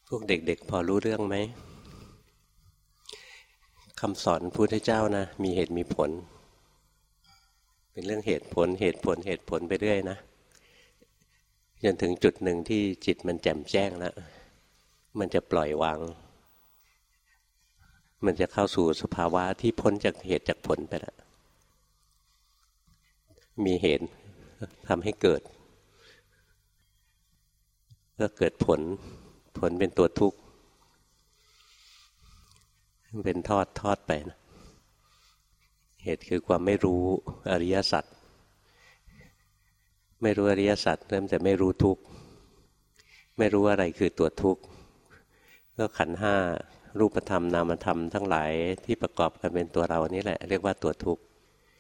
พวกเด็กๆพอรู้เรื่องไหมคำสอนพุทธเจ้านะมีเหตุมีผลเป็นเรื่องเหตุผลไปเรื่อยนะจนถึงจุดหนึ่งที่จิตมันแจ่มแจ้งแล้วมันจะปล่อยวางมันจะเข้าสู่สภาวะที่พ้นจากเหตุจากผลไปแล้วมีเหตุทำให้เกิดก็เกิดผลเป็นตัวทุกข์เป็นทอดไปนะเหตุคือความไม่รู้อริยสัจไม่รู้อริยสัจเริ่มแต่ไม่รู้ทุกข์ไม่รู้อะไรคือตัวทุกข์ก็ขันธ์ห้ารูปธรรมนามธรรมทั้งหลายที่ประกอบกันเป็นตัวเรานี่แหละเรียกว่าตัวทุกข์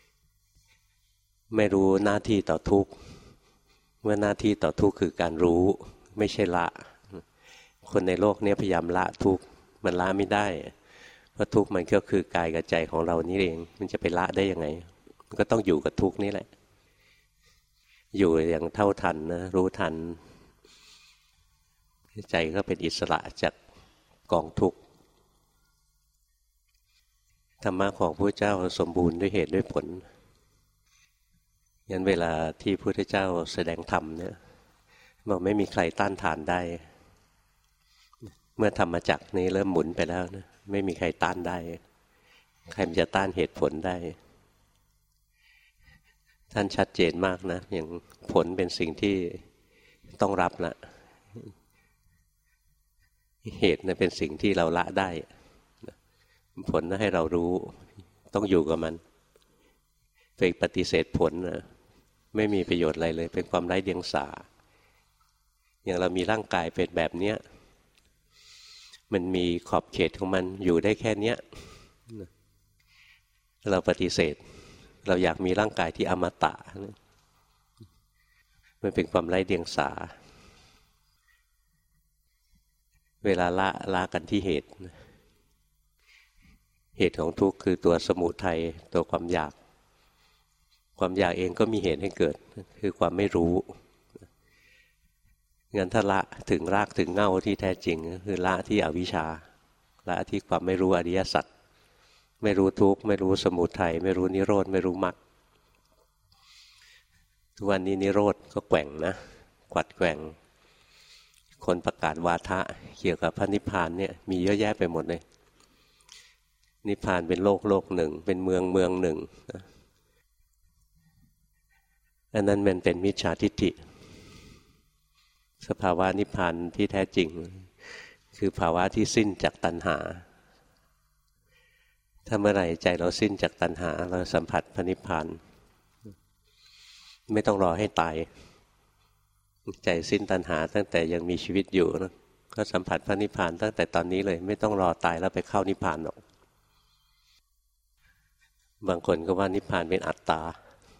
ไม่รู้หน้าที่ต่อทุกข์เมื่อหน้าที่ต่อทุกข์คือการรู้ไม่ใช่ละคนในโลกนี้พยายามละทุกข์มันละไม่ได้เพราะทุกข์มันก็คือกายกับใจของเรานี่เองมันจะไปละได้ยังไงมันก็ต้องอยู่กับทุกข์นี่แหละอยู่อย่างเท่าทันนะรู้ทันใจก็เป็นอิสระจากกองทุกข์ธรรมะของพระเจ้าสมบูรณ์ด้วยเหตุด้วยผลงั้นเวลาที่พระพุทธเจ้าแสดงธรรมเนี่ยบอกไม่มีใครต้านทานได้เมื่อธรรมจักรนี้เริ่มหมุนไปแล้วนะไม่มีใครต้านได้ใครจะต้านเหตุผลได้ท่านชัดเจนมากนะอย่างผลเป็นสิ่งที่ต้องรับละเหตุนะเป็นสิ่งที่เราละได้ผลให้เรารู้ต้องอยู่กับมันไปปฏิเสธผลนะไม่มีประโยชน์อะไรเลยเป็นความไร้เดียงสาอย่างเรามีร่างกายเป็นแบบเนี้ยมันมีขอบเขตของมันอยู่ได้แค่เนี้ยเราปฏิเสธเราอยากมีร่างกายที่อมตะมันเป็นความไร้เดียงสาเวลาละกันที่เหตุของทุกข์คือตัวสมุทัยตัวความอยากเองก็มีเหตุให้เกิดคือความไม่รู้งั้นถ้าละถึงรากถึงเง่าที่แท้จริงก็คือละที่อวิชชาละที่ความไม่รู้อริยสัจไม่รู้ทุกข์ไม่รู้สมุทัยไม่รู้นิโรธไม่รู้มรรคทุกวันนี้นิโรธก็แกว่งนะกวัดแกว่งคนประกาศวาทะเกี่ยวกับพระนิพพานเนี่ยมีเยอะแยะไปหมดเลยนิพพานเป็นโลกหนึ่งเป็นเมืองหนึ่งอันนั้นมันเป็นมิจฉาทิฏฐิสภาวะนิพพานที่แท้จริงคือภาวะที่สิ้นจากตัณหาถ้าเมื่อไหร่ใจเราสิ้นจากตัณหาเราสัมผัสพระนิพพานไม่ต้องรอให้ตายใจสิ้นตัณหาตั้งแต่ยังมีชีวิตอยู่นะก็สัมผัสพระนิพพานตั้งแต่ตอนนี้เลยไม่ต้องรอตายแล้วไปเข้านิพพานหรอกบางคนก็ว่านิพพานเป็นอัตตา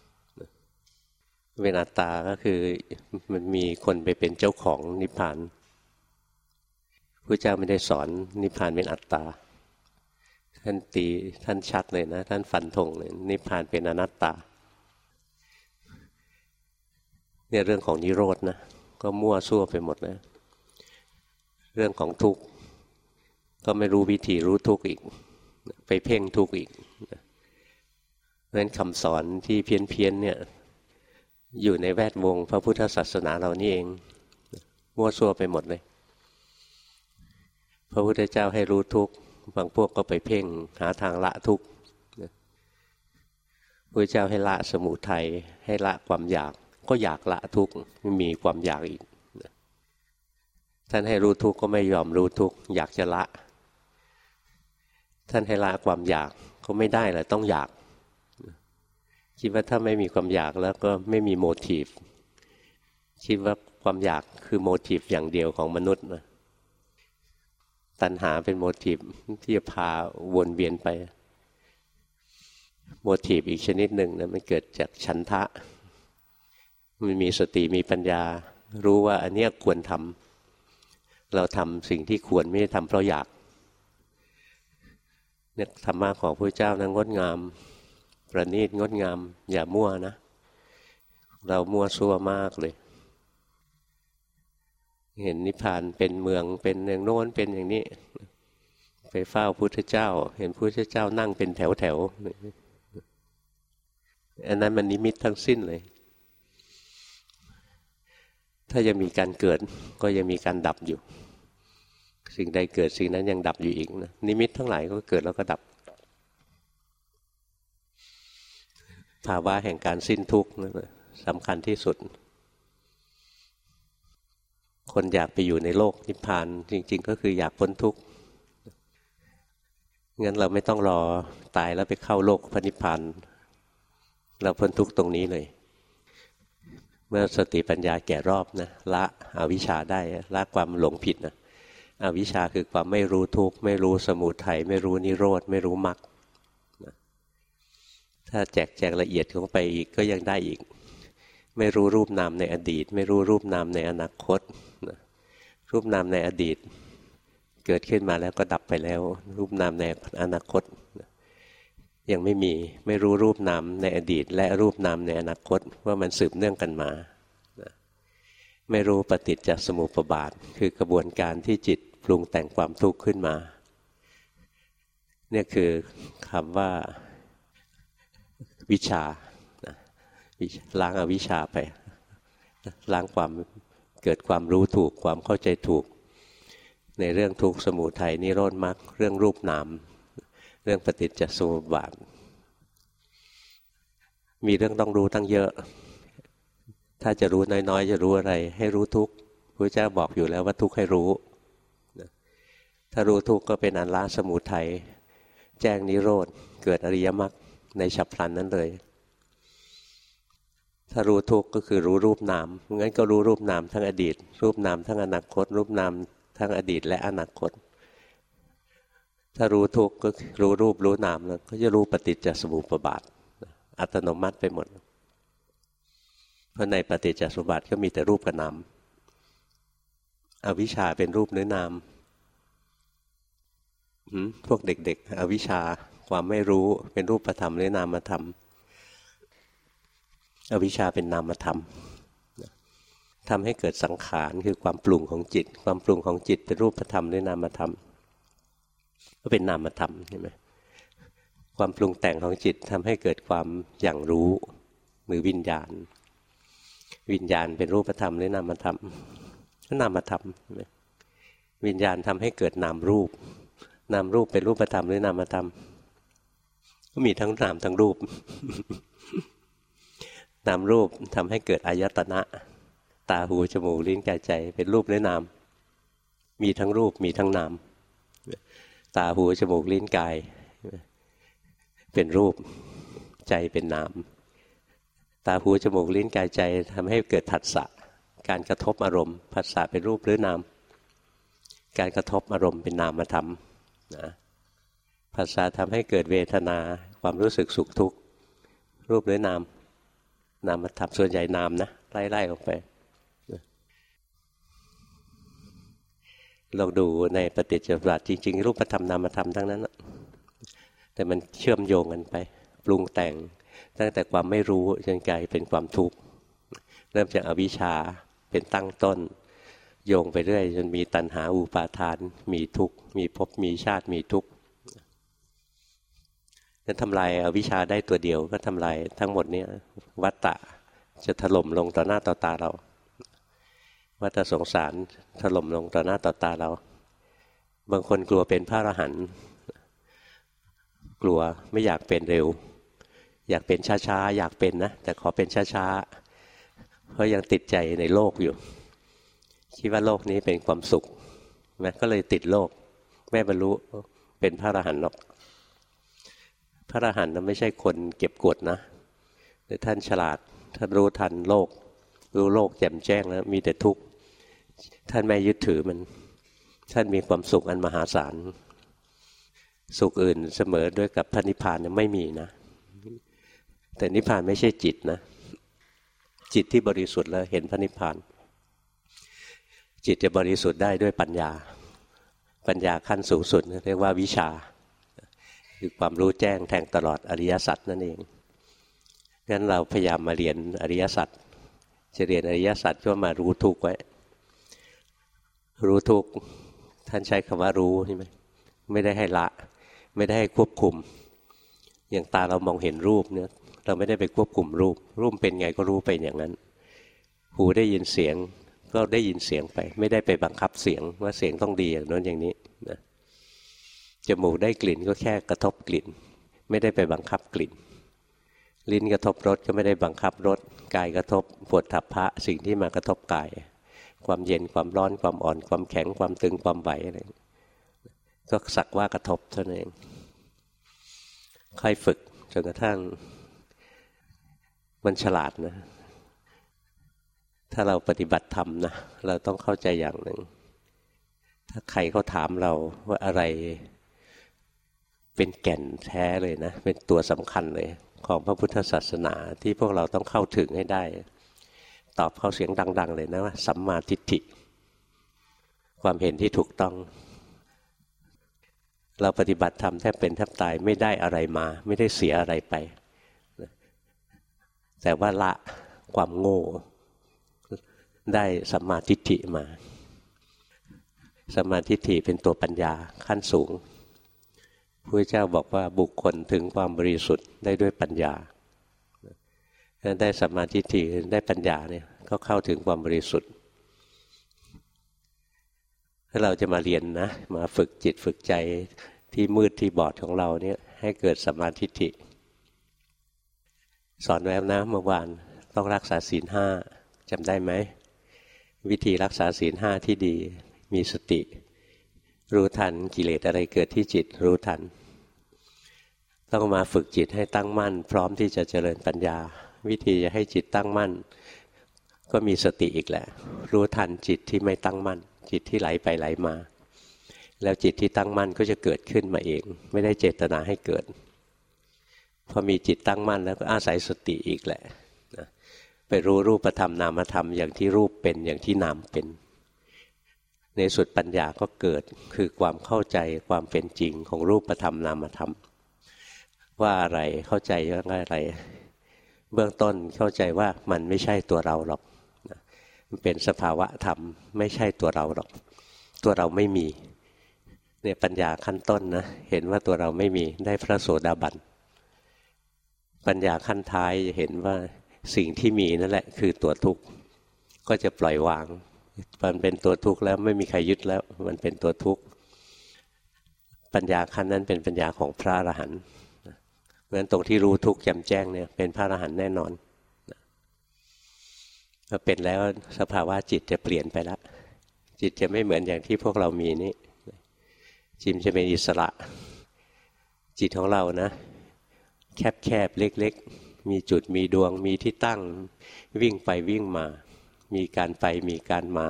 เป็นอัตตาก็คือมันมีคนไปเป็นเจ้าของนิพพานพระเจ้าไม่ได้สอนนิพพานเป็นอัตตาท่านชัดเลยนะท่านฟันธงเลยนิพพานเป็นอนัตตาเนี่ยเรื่องของนิโรธนะก็มั่วซั่วไปหมดแล้วเรื่องของทุกข์ก็ไม่รู้วิธีรู้ทุกข์อีกไปเพ่งทุกข์อีกเพราะฉะนั้นคำสอนที่เพี้ยนเนี่ยอยู่ในแวดวงพระพุทธศาสนาเรานี่เองมั่วซั่วไปหมดเลยพระพุทธเจ้าให้รู้ทุกข์บางพวกก็ไปเพ่งหาทางละทุกข์พระเจ้าให้ละสมุทัยให้ละความอยากก็อยากละทุกข์มีความอยากอีกท่านให้รู้ทุกข์ก็ไม่ยอมรู้ทุกข์อยากจะละท่านให้ละความอยากก็ไม่ได้เลยต้องอยากคิดว่าถ้าไม่มีความอยากแล้วก็ไม่มีโมทีฟคิดว่าความอยากคือโมทีฟอย่างเดียวของมนุษย์นะตัณหาเป็นโมทีฟที่จะพาวนเวียนไปโมทีฟอีกชนิดหนึ่งนะมันเกิดจากฉันทะมันมีสติมีปัญญารู้ว่าอันนี้ควรทำเราทำสิ่งที่ควรไม่ได้ทำเพราะอยากเนี่ยธรรมะของพระเจ้านั้นงดงามประณีตงดงามอย่ามั่วนะเรามั่วซั่วมากเลยเห็นนิพพานเป็นเมืองเป็นอย่างโน้นเป็นอย่างนี้ไปเฝ้าพุทธเจ้าเห็นพุทธเจ้านั่งเป็นแถวแถวอันนั้นมันนิมิตทั้งสิ้นเลยถ้ายังมีการเกิดก็ยังมีการดับอยู่สิ่งใดเกิดสิ่งนั้นยังดับอยู่อีกนะนิมิตทั้งหลายก็เกิดแล้วก็ดับภาวะแห่งการสิ้นทุกข์นั่นแหละสำคัญที่สุดคนอยากไปอยู่ในโลกนิพพานจริงๆก็คืออยากพ้นทุกข์งั้นเราไม่ต้องรอตายแล้วไปเข้าโลกพระนิพพานเราพ้นทุกข์ตรงนี้เลยเมื่อสติปัญญาแก่รอบนะละอวิชชาได้ละความหลงผิดนะอวิชชาคือความไม่รู้ทุกข์ไม่รู้สมุทัยไม่รู้นิโรธไม่รู้มรรคถ้าแจกละเอียดเข้าไปอีกก็ยังได้อีกไม่รู้รูปนามในอดีตไม่รู้รูปนามในอนาคตรูปนามในอดีตเกิดขึ้นมาแล้วก็ดับไปแล้วรูปนามในอนาคตยังไม่รู้รูปนามในอดีตและรูปนามในอนาคตว่ามันสืบเนื่องกันมาไม่รู้ปฏิจจสมุปบาทคือกระบวนการที่จิตปรุงแต่งความทุกข์ขึ้นมาเนี่ยคือคำว่าวิชาล้างอวิชชาไปล้างความเกิดความรู้ถูกความเข้าใจถูกในเรื่องทุกข์สมุทัยนิโรธมรรคเรื่องรูปนามเรื่องปฏิจจสมุปบาทมีเรื่องต้องรู้ตั้งเยอะถ้าจะรู้น้อยๆจะรู้อะไรให้รู้ทุกข์พระเจ้าบอกอยู่แล้วว่าทุกข์ให้รู้ถ้ารู้ทุกข์ก็เป็นอันละสมุทัยแจ้งนิโรธเกิดอริยมรรคในฉับพลันนั้นเลยถ้ารู้ทุกข์ก็คือรู้รูปนามงั้นก็รู้รูปนามทั้งอดีตรูปนามทั้งอนาคตรูปนามทั้งอดีตและอนาคตถ้ารู้ทุกข์ก็รู้รูปรู้นามแล้วก็จะรู้ปฏิจจสมุปบาทอัตโนมัติไปหมดเพราะในปฏิจจสมุปบาทก็มีแต่รูปกับนามอวิชชาเป็นรูปหรือนามพวกเด็กๆอวิชชาความไม่รู้เป็นรูปธรรมหรือนามธรรมอวิชชาเป็นนามธรรมทำให้เกิดสังขารคือความปรุงของจิตความปรุงของจิตเป็นรูปธรรมหรือนามธรรมก็เป็นนามธรรมใช่ไหมความปรุงแต่งของจิตทำให้เกิดความอย่างรู้หรือวิญญาณวิญญาณเป็นรูปธรรมหรือนามธรรมก็นามธรรมใช่ไหมวิญญาณทำให้เกิดนามรูปนามรูปเป็นรูปธรรมหรือนามธรรมก็มีทั้งนามทั้งรูปนามรูปทำให้เกิดอายตนะตาหูจมูกลิ้นกายใจเป็นรูปหรือนามมีทั้งรูปมีทั้งนามตาหูจมูกลิ้นกายเป็นรูปใจเป็นนามตาหูจมูกลิ้นกายใจทำให้เกิดผัสสะการกระทบอารมณ์ผัสสะเป็นรูปหรือนามการกระทบอารมณ์เป็นนามธรรมนะผัสสะทำให้เกิดเวทนาความรู้สึกสุขทุกข์รูปหรือนามนามธรรมส่วนใหญ่นามนะไล่ๆออกไปลองดูในปฏิจจสมุปบาทจริงๆรูปธรรมนามธรรมทั้งนั้นแต่มันเชื่อมโยงกันไปปรุงแต่งตั้งแต่ความไม่รู้จนกลายเป็นความทุกข์เริ่มจากอวิชชาเป็นตั้งต้นโยงไปเรื่อยจนมีตัณหาอุปาทานมีทุกข์มีภพมีชาติมีทุกข์ถ้าทำลายอวิชชาได้ตัวเดียวก็ทำลายทั้งหมดนี้วัฏฏะจะถล่มลงต่อหน้าต่อตาเราวัฏสงสารถล่มลงต่อหน้าต่อตาเราบางคนกลัวเป็นพระอรหันต์กลัวไม่อยากเป็นเร็วอยากเป็นช้าๆอยากเป็นนะแต่ขอเป็นช้าๆเพราะยังติดใจในโลกอยู่คิดว่าโลกนี้เป็นความสุขนะก็เลยติดโลกไม่บรรลุเป็นพระอรหันต์หรอกพระอรหันต์ไม่ใช่คนเก็บกดนะแต่ท่านฉลาดท่านรู้ทันโลกรู้โลกแจ่มแจ้งแล้วมีแต่ทุกข์ท่านไม่ยึดถือมันท่านมีความสุขอันมหาศาลสุขอื่นเสมอด้วยกับพระนิพพานไม่มีนะแต่นิพพานไม่ใช่จิตนะจิตที่บริสุทธิ์แล้วเห็นพระนิพพานจิตจะบริสุทธิ์ได้ด้วยปัญญาปัญญาขั้นสูงสุดเรียกว่าวิชาคือความรู้แจ้งแทงตลอดอริยสัจนั่นเองงั้นเราพยายามมาเรียนอริยสัจจะเรียนอริยสัจก็มารู้ทุกข์ไว้รู้ทุกข์ท่านใช้คำว่ารู้ใช่ไหมไม่ได้ให้ละไม่ได้ให้ควบคุมอย่างตาเรามองเห็นรูปเนี่ยเราไม่ได้ไปควบคุมรูปเป็นไงก็รู้ไปอย่างนั้นหูได้ยินเสียงก็ได้ยินเสียงไปไม่ได้ไปบังคับเสียงว่าเสียงต้องดีอย่างโน้นอย่างนี้นะจมูกได้กลิ่นก็แค่กระทบกลิ่นไม่ได้ไปบังคับกลิ่นลิ้นกระทบรสก็ไม่ได้บังคับรสกายกระทบโผฏฐัพพะสิ่งที่มากระทบกายความเย็นความร้อนความอ่อนความแข็งความตึงความไหวอะไรก็สักว่ากระทบเท่านั้นเองค่อยฝึกจนกระทั่งมันฉลาดนะถ้าเราปฏิบัติธรรมนะเราต้องเข้าใจอย่างหนึ่งถ้าใครเขาถามเราว่าอะไรเป็นแก่นแท้เลยนะเป็นตัวสำคัญเลยของพระพุทธศาสนาที่พวกเราต้องเข้าถึงให้ได้ตอบเข้าเสียงดังๆเลยนะว่าสัมมาทิฏฐิความเห็นที่ถูกต้องเราปฏิบัติธรรมแทบเป็นแทบตายไม่ได้อะไรมาไม่ได้เสียอะไรไปแต่ว่าละความโง่ได้สัมมาทิฏฐิมาสัมมาทิฏฐิเป็นตัวปัญญาขั้นสูงพระพุทธเจ้าบอกว่าบุคคลถึงความบริสุทธิ์ได้ด้วยปัญญาได้สัมมาทิฏฐิได้ปัญญาเนี่ยก็เข้าถึงความบริสุทธิ์ถ้าเราจะมาเรียนนะมาฝึกจิตฝึกใจที่มืดที่บอดของเราเนี่ยให้เกิดสัมมาทิฏฐิสอนไว้นะเมื่อวานต้องรักษาศีล 5จำได้ไหมวิธีรักษาศีล 5ที่ดีมีสติรู้ทันกิเลสอะไรเกิดที่จิตรู้ทันต้องมาฝึกจิตให้ตั้งมั่นพร้อมที่จะเจริญปัญญาวิธีจะให้จิตตั้งมั่นก็มีสติอีกแหละรู้ทันจิตที่ไม่ตั้งมั่นจิตที่ไหลไปไหลมาแล้วจิตที่ตั้งมั่นก็จะเกิดขึ้นมาเองไม่ได้เจตนาให้เกิดพอมีจิตตั้งมั่นแล้วก็อาศัยสติอีกแหละไปรู้รูปธรรมนามธรรมอย่างที่รูปเป็นอย่างที่นามเป็นในสุดปัญญาก็เกิดคือความเข้าใจความเป็นจริงของรูปธรรมนามธรรมว่าอะไรเข้าใจว่าอะไรเบื้องต้นเข้าใจว่ามันไม่ใช่ตัวเราหรอกมันเป็นสภาวะธรรมไม่ใช่ตัวเราหรอกตัวเราไม่มีเนี่ยปัญญาขั้นต้นนะเห็นว่าตัวเราไม่มีได้พระโสดาบันปัญญาขั้นท้ายจะเห็นว่าสิ่งที่มีนั่นแหละคือตัวทุกข์ก็จะปล่อยวางมันเป็นตัวทุกข์แล้วไม่มีใครยึดแล้วมันเป็นตัวทุกข์ปัญญาขั้นนั้นเป็นปัญญาของพระอรหันต์เพราะฉะนั้นตรงที่รู้ทุกข์แจ่มแจ้งเนี่ยเป็นพระอรหันต์แน่นอนพอเป็นแล้วสภาวะจิตจะเปลี่ยนไปแล้วจิตจะไม่เหมือนอย่างที่พวกเรามีนี่จิตจะเป็นอิสระจิตของเรานะแคบๆเล็กๆมีจุดมีดวงมีที่ตั้งวิ่งไปวิ่งมามีการไปมีการมา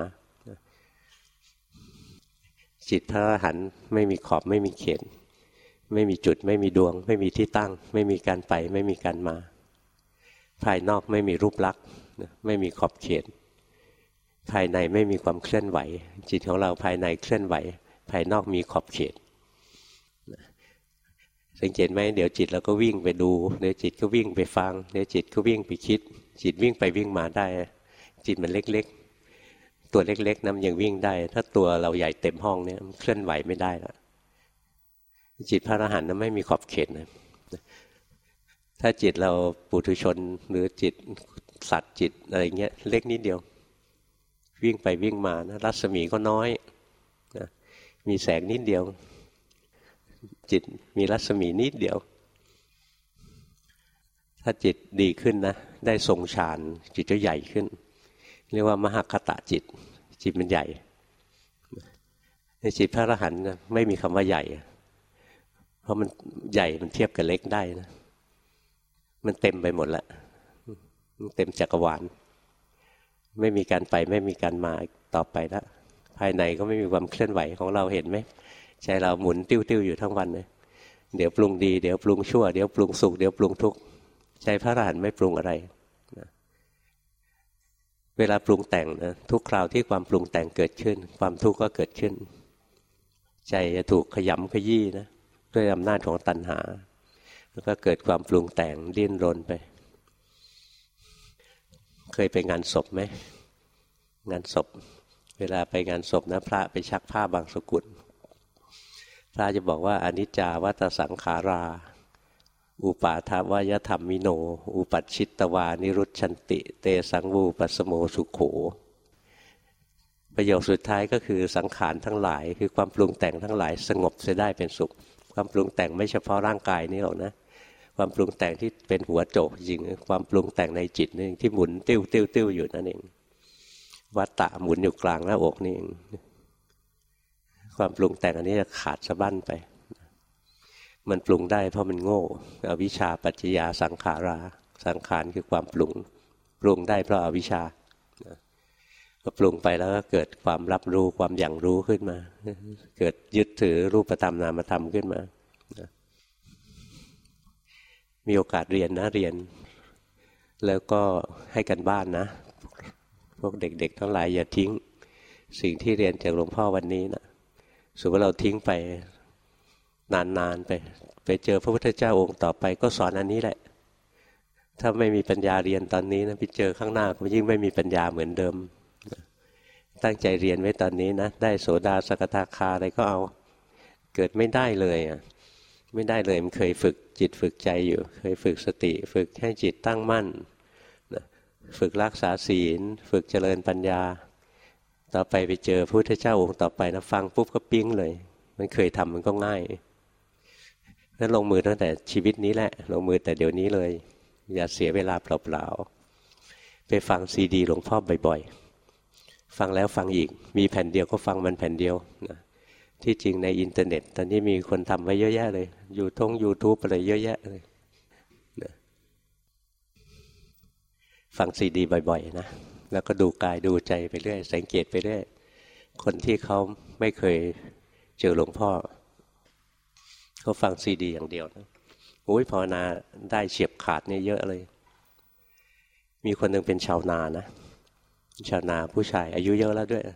จิตพระอรหันต์ไม่มีขอบไม่มีเขตไม่มีจุดไม่มีดวงไม่มีที่ตั้งไม่มีการไปไม่มีการมาภายนอกไม่มีรูปลักษณ์ไม่มีขอบเขตภายในไม่มีความเคลื่อนไหวจิตของเราภายในเคลื่อนไหวภายนอกมีขอบเขตสังเกตไหมเดี๋ยวจิตเราก็วิ่งไปดูเดี๋ยวจิตก็วิ่งไปฟังเดี๋ยวจิตก็วิ่งไปคิดจิตวิ่งไปวิ่งมาได้จิตมันเล็กๆตัวเล็กๆนั้นยังวิ่งได้ถ้าตัวเราใหญ่เต็มห้องเนี่ยเคลื่อนไหวไม่ได้ละจิตพระอรหันต์นั้นไม่มีขอบเขตนะถ้าจิตเราปุถุชนหรือจิตสัตว์จิตอะไรเงี้ยเล็กนิดเดียววิ่งไปวิ่งมานะรัศมีก็น้อยนะมีแสงนิดเดียวจิตมีรัศมีนิดเดียวถ้าจิตดีขึ้นนะได้ทรงฌานจิตจะใหญ่ขึ้นเรียกว่ามหคตจิตจิตมันใหญ่ในจิตพระอรหันต์ไม่มีคำว่าใหญ่เพราะมันใหญ่มันเทียบกับเล็กได้นะมันเต็มไปหมดละมันเต็มจักรวาลไม่มีการไปไม่มีการมาต่อไปแล้วภายในก็ไม่มีความเคลื่อนไหวของเราเห็นไหมใจเราหมุนติ้วๆอยู่ทั้งวันเลยเดี๋ยวปรุงดีเดี๋ยวปรุงชั่วเดี๋ยวปรุงสุขเดี๋ยวปรุงทุกข์ใจพระอรหันต์ไม่ปรุงอะไรนะเวลาปรุงแต่งนะทุกคราวที่ความปรุงแต่งเกิดขึ้นความทุกข์ก็เกิดขึ้นใจจะถูกขยำขยี้นะด้วยอำนาจของตัณหาแล้วก็เกิดความปรุงแต่งดิ้นรนไปเคยไปงานศพไหมงานศพเวลาไปงานศพนะพระไปชักผ้าบางสกุลพระจะบอกว่าอนิจจาวัฏสังขาราอุปาทวยธรรมมิโนอุปัชชิตวานิรุชชันติเตสังวูปัสโมสุโขประโยคสุดท้ายก็คือสังขารทั้งหลายคือความปรุงแต่งทั้งหลายสงบเสียได้เป็นสุขความปรุงแต่งไม่เฉพาะร่างกายนี่หรอกนะความปรุงแต่งที่เป็นหัวโจกจริงความปรุงแต่งในจิตนี่ที่หมุนติ้วติ้วติ้วอยู่นั่นเองวัฏฏะหมุนอยู่กลางหน้าอกนี่เองความปรุงแต่งอันนี้จะขาดสะบั้นไปมันปรุงได้เพราะมันโง่อวิชชาปัจจยาสังขาราสังขารคือความปรุงได้เพราะอวิชชาพอปรุงไปแล้วก็เกิดความรับรู้ความอย่างรู้ขึ้นมาเกิดยึดถือรูปธรรมนามธรรมขึ้นมามีโอกาสเรียนนะเรียนแล้วก็ให้กันบ้านนะพวกเด็กๆทั้งหลายอย่าทิ้งสิ่งที่เรียนจากหลวงพ่อวันนี้นะสมมติว่าเราทิ้งไปนานๆไปเจอพระพุทธเจ้าองค์ต่อไปก็สอนอันนี้แหละถ้าไม่มีปัญญาเรียนตอนนี้นะไปเจอข้างหน้าก็ยิ่งไม่มีปัญญาเหมือนเดิมตั้งใจเรียนไว้ตอนนี้นะได้โสดาสกทาคาอะไรก็เอาเกิดไม่ได้เลยไม่ได้เลยมันเคยฝึกจิตฝึกใจอยู่เคยฝึกสติฝึกให้จิตตั้งมั่นฝึกรักษาศีลฝึกเจริญปัญญาต่อไปเจอพระพุทธเจ้าองค์ต่อไปนะฟังปุ๊บก็ปิ๊งเลยมันเคยทำมันก็ง่ายนั้นลงมือตั้งแต่ชีวิตนี้แหละลงมือแต่เดี๋ยวนี้เลยอย่าเสียเวลาเปล่าๆไปฟังซีดีหลวงพ่อบ่อยๆฟังแล้วฟังอีกมีแผ่นเดียวก็ฟังมันแผ่นเดียวนะที่จริงในอินเทอร์เน็ตตอนนี้มีคนทำไว้เยอะแยะเลยYouTube อะไรเยอะแยะเลยนะฟังซีดีบ่อยๆนะแล้วก็ดูกายดูใจไปเรื่อยสังเกตไปเรื่อยคนที่เขาไม่เคยเจอหลวงพ่อเขาฟังซีดีอย่างเดียวนะโอ้ยภาวนาได้เฉียบขาดเนี่ยเยอะเลยมีคนหนึ่งเป็นชาวนานะชาวนาผู้ชายอายุเยอะแล้วด้วย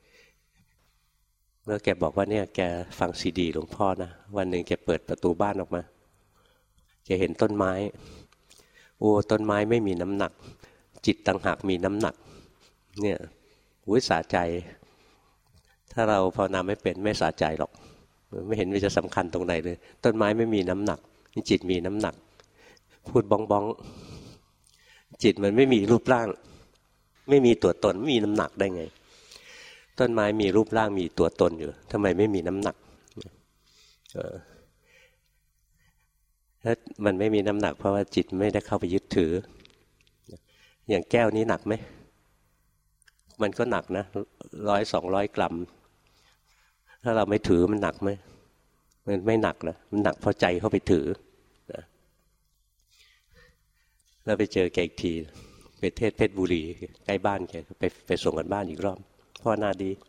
เมื่อแกบอกว่าเนี่ยแกฟังซีดีหลวงพ่อนะวันหนึ่งแกเปิดประตูบ้านออกมาแกเห็นต้นไม้โอ้ต้นไม้ไม่มีน้ำหนักจิตต่างหากมีน้ำหนักเนี่ยวิสาใจถ้าเราภาวนาไม่เป็นไม่สาใจหรอกไม่เห็นว่าจะสำคัญตรงไหนเลยต้นไม้ไม่มีน้ำหนักนี่จิตมีน้ำหนักพูดบ้องจิตมันไม่มีรูปร่างไม่มีตัวตนไม่มีน้ำหนักได้ไงต้นไม้มีรูปร่างมีตัวตนอยู่ทำไมไม่มีน้ำหนักถ้ามันไม่มีน้ำหนักเพราะว่าจิตไม่ได้เข้าไปยึดถืออย่างแก้วนี้หนักไหมมันก็หนักนะ100-200 กรัมถ้าเราไม่ถือมันหนักไหมมันไม่หนักนะมันหนักเพราะใจเข้าไปถือนะแล้วไปเจอแกอีกทีไปเทศเพชรบุรีใกล้บ้านแกไปส่งกันบ้านอีกรอบพ่อนาดี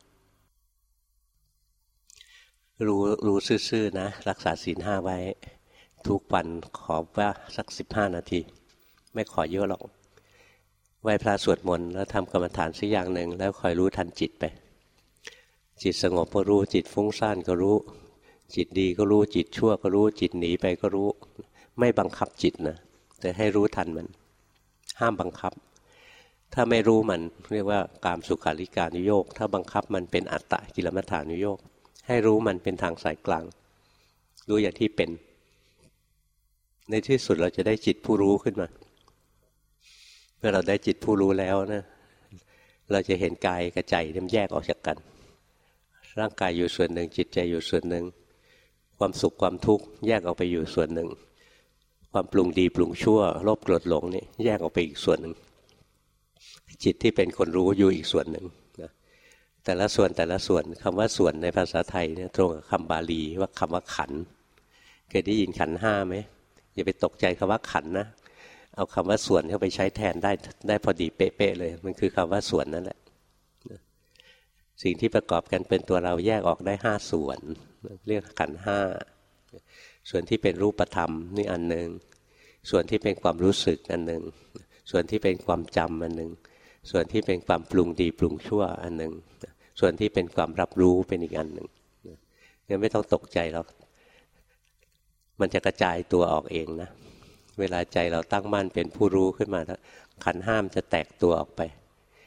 รู้ซื่อๆนะรักษาศีล 5ไว้ทุกวันขอว่าสัก15 นาทีไม่ขอเยอะหรอกไหว้พระสวดมนต์แล้วทำกรรมฐานสักอย่างหนึ่งแล้วคอยรู้ทันจิตไปจิตสงบก็รู้จิตฟุ้งซ่านก็รู้จิตดีก็รู้จิตชั่วก็รู้จิตหนีไปก็รู้ไม่บังคับจิตนะแต่ให้รู้ทันมันห้ามบังคับถ้าไม่รู้มันเรียกว่ากามสุขาริการนุโยคถ้าบังคับมันเป็นอัตตกิลมัฏฐานุโยคให้รู้มันเป็นทางสายกลางรู้อย่างที่เป็นในที่สุดเราจะได้จิตผู้รู้ขึ้นมาเมื่อเราได้จิตผู้รู้แล้วนะเราจะเห็นกายกับใจมันแยกออกจากกันร่างกายอยู่ส่วนหนึ่งจิตใจอยู่ส่วนหนึ่งความสุขความทุกข์แยกออกไปอยู่ส่วนหนึ่งความปรุงดีปรุงชั่วโลภโกรธหลงนี่แยกออกไปอีกส่วนหนึ่งจิตที่เป็นคนรู้อยู่อีกส่วนหนึ่งนะแต่ละส่วนคำว่าส่วนในภาษาไทยเนี่ยตรงกับคำบาลีว่าคำว่าขันธ์เคยได้ยินขันธ์ห้าไหมอย่าไปตกใจคำว่าขันธ์นะเอาคำว่าส่วนเข้าไปใช้แทนได้พอดีเป๊ะๆเลยมันคือคำว่าส่วนนั่นแหละสิ่งที่ประกอบกันเป็นตัวเราแยกออกได้5 ส่วนเรียกขันธ์ห้าส่วนที่เป็นรูปธรรมนี่อันหนึ่งส่วนที่เป็นความรู้สึกอันหนึ่งส่วนที่เป็นความจำอันหนึ่งส่วนที่เป็นความปรุงดีปรุงชั่วอันหนึ่งส่วนที่เป็นความรับรู้เป็นอีกอันหนึ่งงั้นไม่ต้องตกใจหรอกมันจะกระจายตัวออกเองนะเวลาใจเราตั้งมั่นเป็นผู้รู้ขึ้นมาแล้วขันธ์ห้ามจะแตกตัวออกไปพ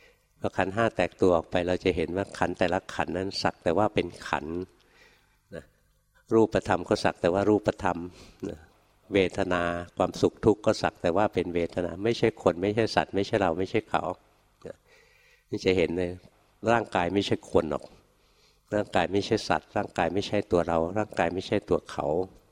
พอขันธ์ห้าแตกตัวออกไปเราจะเห็นว่าขันธ์แต่ละขันธ์นั้นสักแต่ว่าเป็นขันธ์นะรูปธรรมก็สักแต่ว่ารูปธรรมนะเวทนาความสุขทุกข์ก็สักแต่ว่าเป็นเวทนาไม่ใช่คนไม่ใช่สัตว์ไม่ใช่เราไม่ใช่เขานี่จะเห็นเลยร่างกายไม่ใช่คนหรอกร่างกายไม่ใช่สัตว์ร่างกายไม่ใช่ตัวเราร่างกายไม่ใช่ตัวเขา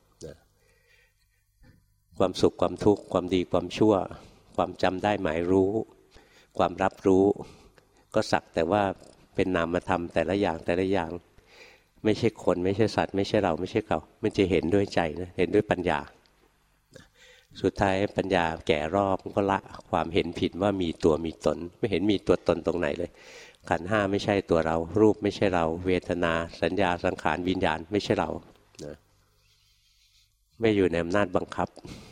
ความสุขความทุกข์ความดีความชั่วความจำได้หมายรู้ความรับรู้ก็สักแต่ว่าเป็นนามธรรมแต่ละอย่างแต่ละอย่างไม่ใช่คนไม่ใช่สัตว์ไม่ใช่เราไม่ใช่เขามันจะเห็นด้วยใจนะเห็นด้วยปัญญาสุดท้ายปัญญาแก่รอบก็ละความเห็นผิดว่ามีตัวมีตนไม่เห็นมีตัวตนตรงไหนเลยขันธ์ห้าไม่ใช่ตัวเรารูปไม่ใช่เราเวทนาสัญญาสังขารวิญญาณไม่ใช่เรานะไม่อยู่ในอำนาจบังคับ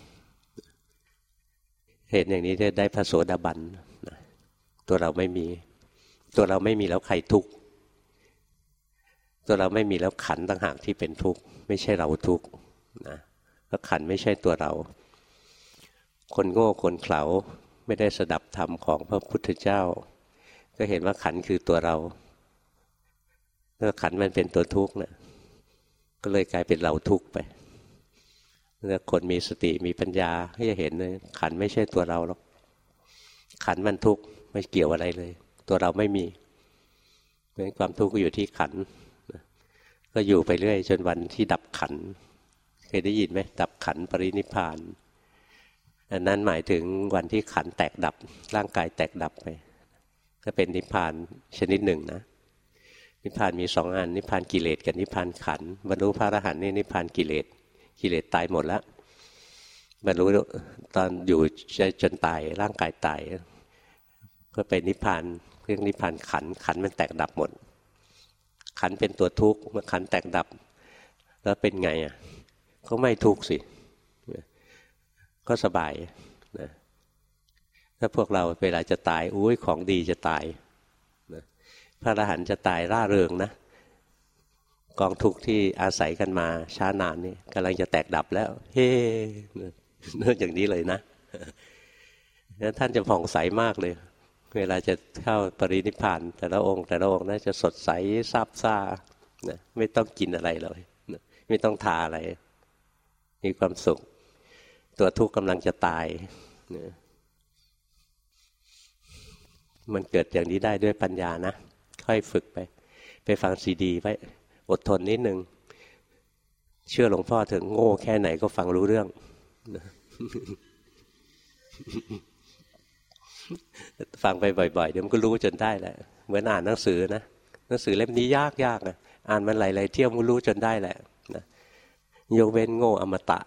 เห็นอย่างนี้ได้พระโสดาบันนะตัวเราไม่มีตัวเราไม่มีแล้วใครทุกข์ตัวเราไม่มีแล้วขันธ์ต่างหากที่เป็นทุกข์ไม่ใช่เราทุกข์นะเพราะขันธ์ไม่ใช่ตัวเราคนโง่คนเขลาไม่ได้สดับธรรมของพระพุทธเจ้าก็เห็นว่าขันธ์คือตัวเราแล้วขันธ์มันเป็นตัวทุกข์นะก็เลยกลายเป็นเราทุกข์ไปแล้วคนมีสติมีปัญญาก็จะเห็นเลยขันธ์ไม่ใช่ตัวเราหรอกขันธ์มันทุกข์ไม่เกี่ยวอะไรเลยตัวเราไม่มีเพราะฉะนั้นความทุกข์ก็อยู่ที่ขันธ์ก็อยู่ไปเรื่อยจนวันที่ดับขันธ์เคยได้ยินไหมดับขันธ์ปรินิพพานอันนั้นหมายถึงวันที่ขันธ์แตกดับร่างกายแตกดับไปก็เป็นนิพพานชนิดหนึ่งนะนิพพานมีสองอันนิพพานกิเลสกับนิพพานขันธ์บรรลุพระอรหันต์นี่นิพพานกิเลสตายหมดแล้วบรรลุตอนอยู่จนตายร่างกายตายก็ไปนิพพานเรื่องนิพพานขันธ์มันแตกดับหมดขันธ์เป็นตัวทุกข์เมื่อขันธ์แตกดับแล้วเป็นไงอ่ะก็ไม่ทุกข์สิก็สบายนะถ้าพวกเราเวลาจะตายอุ้ยของดีจะตายนะพระอรหันต์จะตายร่าเริงนะกองทุกข์ที่อาศัยกันมาช้านานนี่กำลังจะแตกดับแล้วเฮ้เนื่องอย่างนี้เลยนะแล้วท่านจะผ่องใสมากเลยเวลาจะเข้าปรินิพพานแต่ละองค์น่าจะสดใสซาบซ่านะไม่ต้องกินอะไรเลยนะไม่ต้องทาอะไรมีความสุขตัวทุกข์กำลังจะตายนะมันเกิดอย่างนี้ได้ด้วยปัญญานะค่อยฝึกไปฟังซีดีไว้อดทนนิดนึงเชื่อหลวงพ่อถึงโง่แค่ไหนก็ฟังรู้เรื่องนะฟังไปบ่อยๆเดี๋ยวมันก็รู้จนได้แหละเหมือนอ่านหนังสือนะหนังสือเล่มนี้ยากนะอ่านมันหลายๆเที่ยวมันรู้จนได้แหละนะยกเว้นโง่อมตะ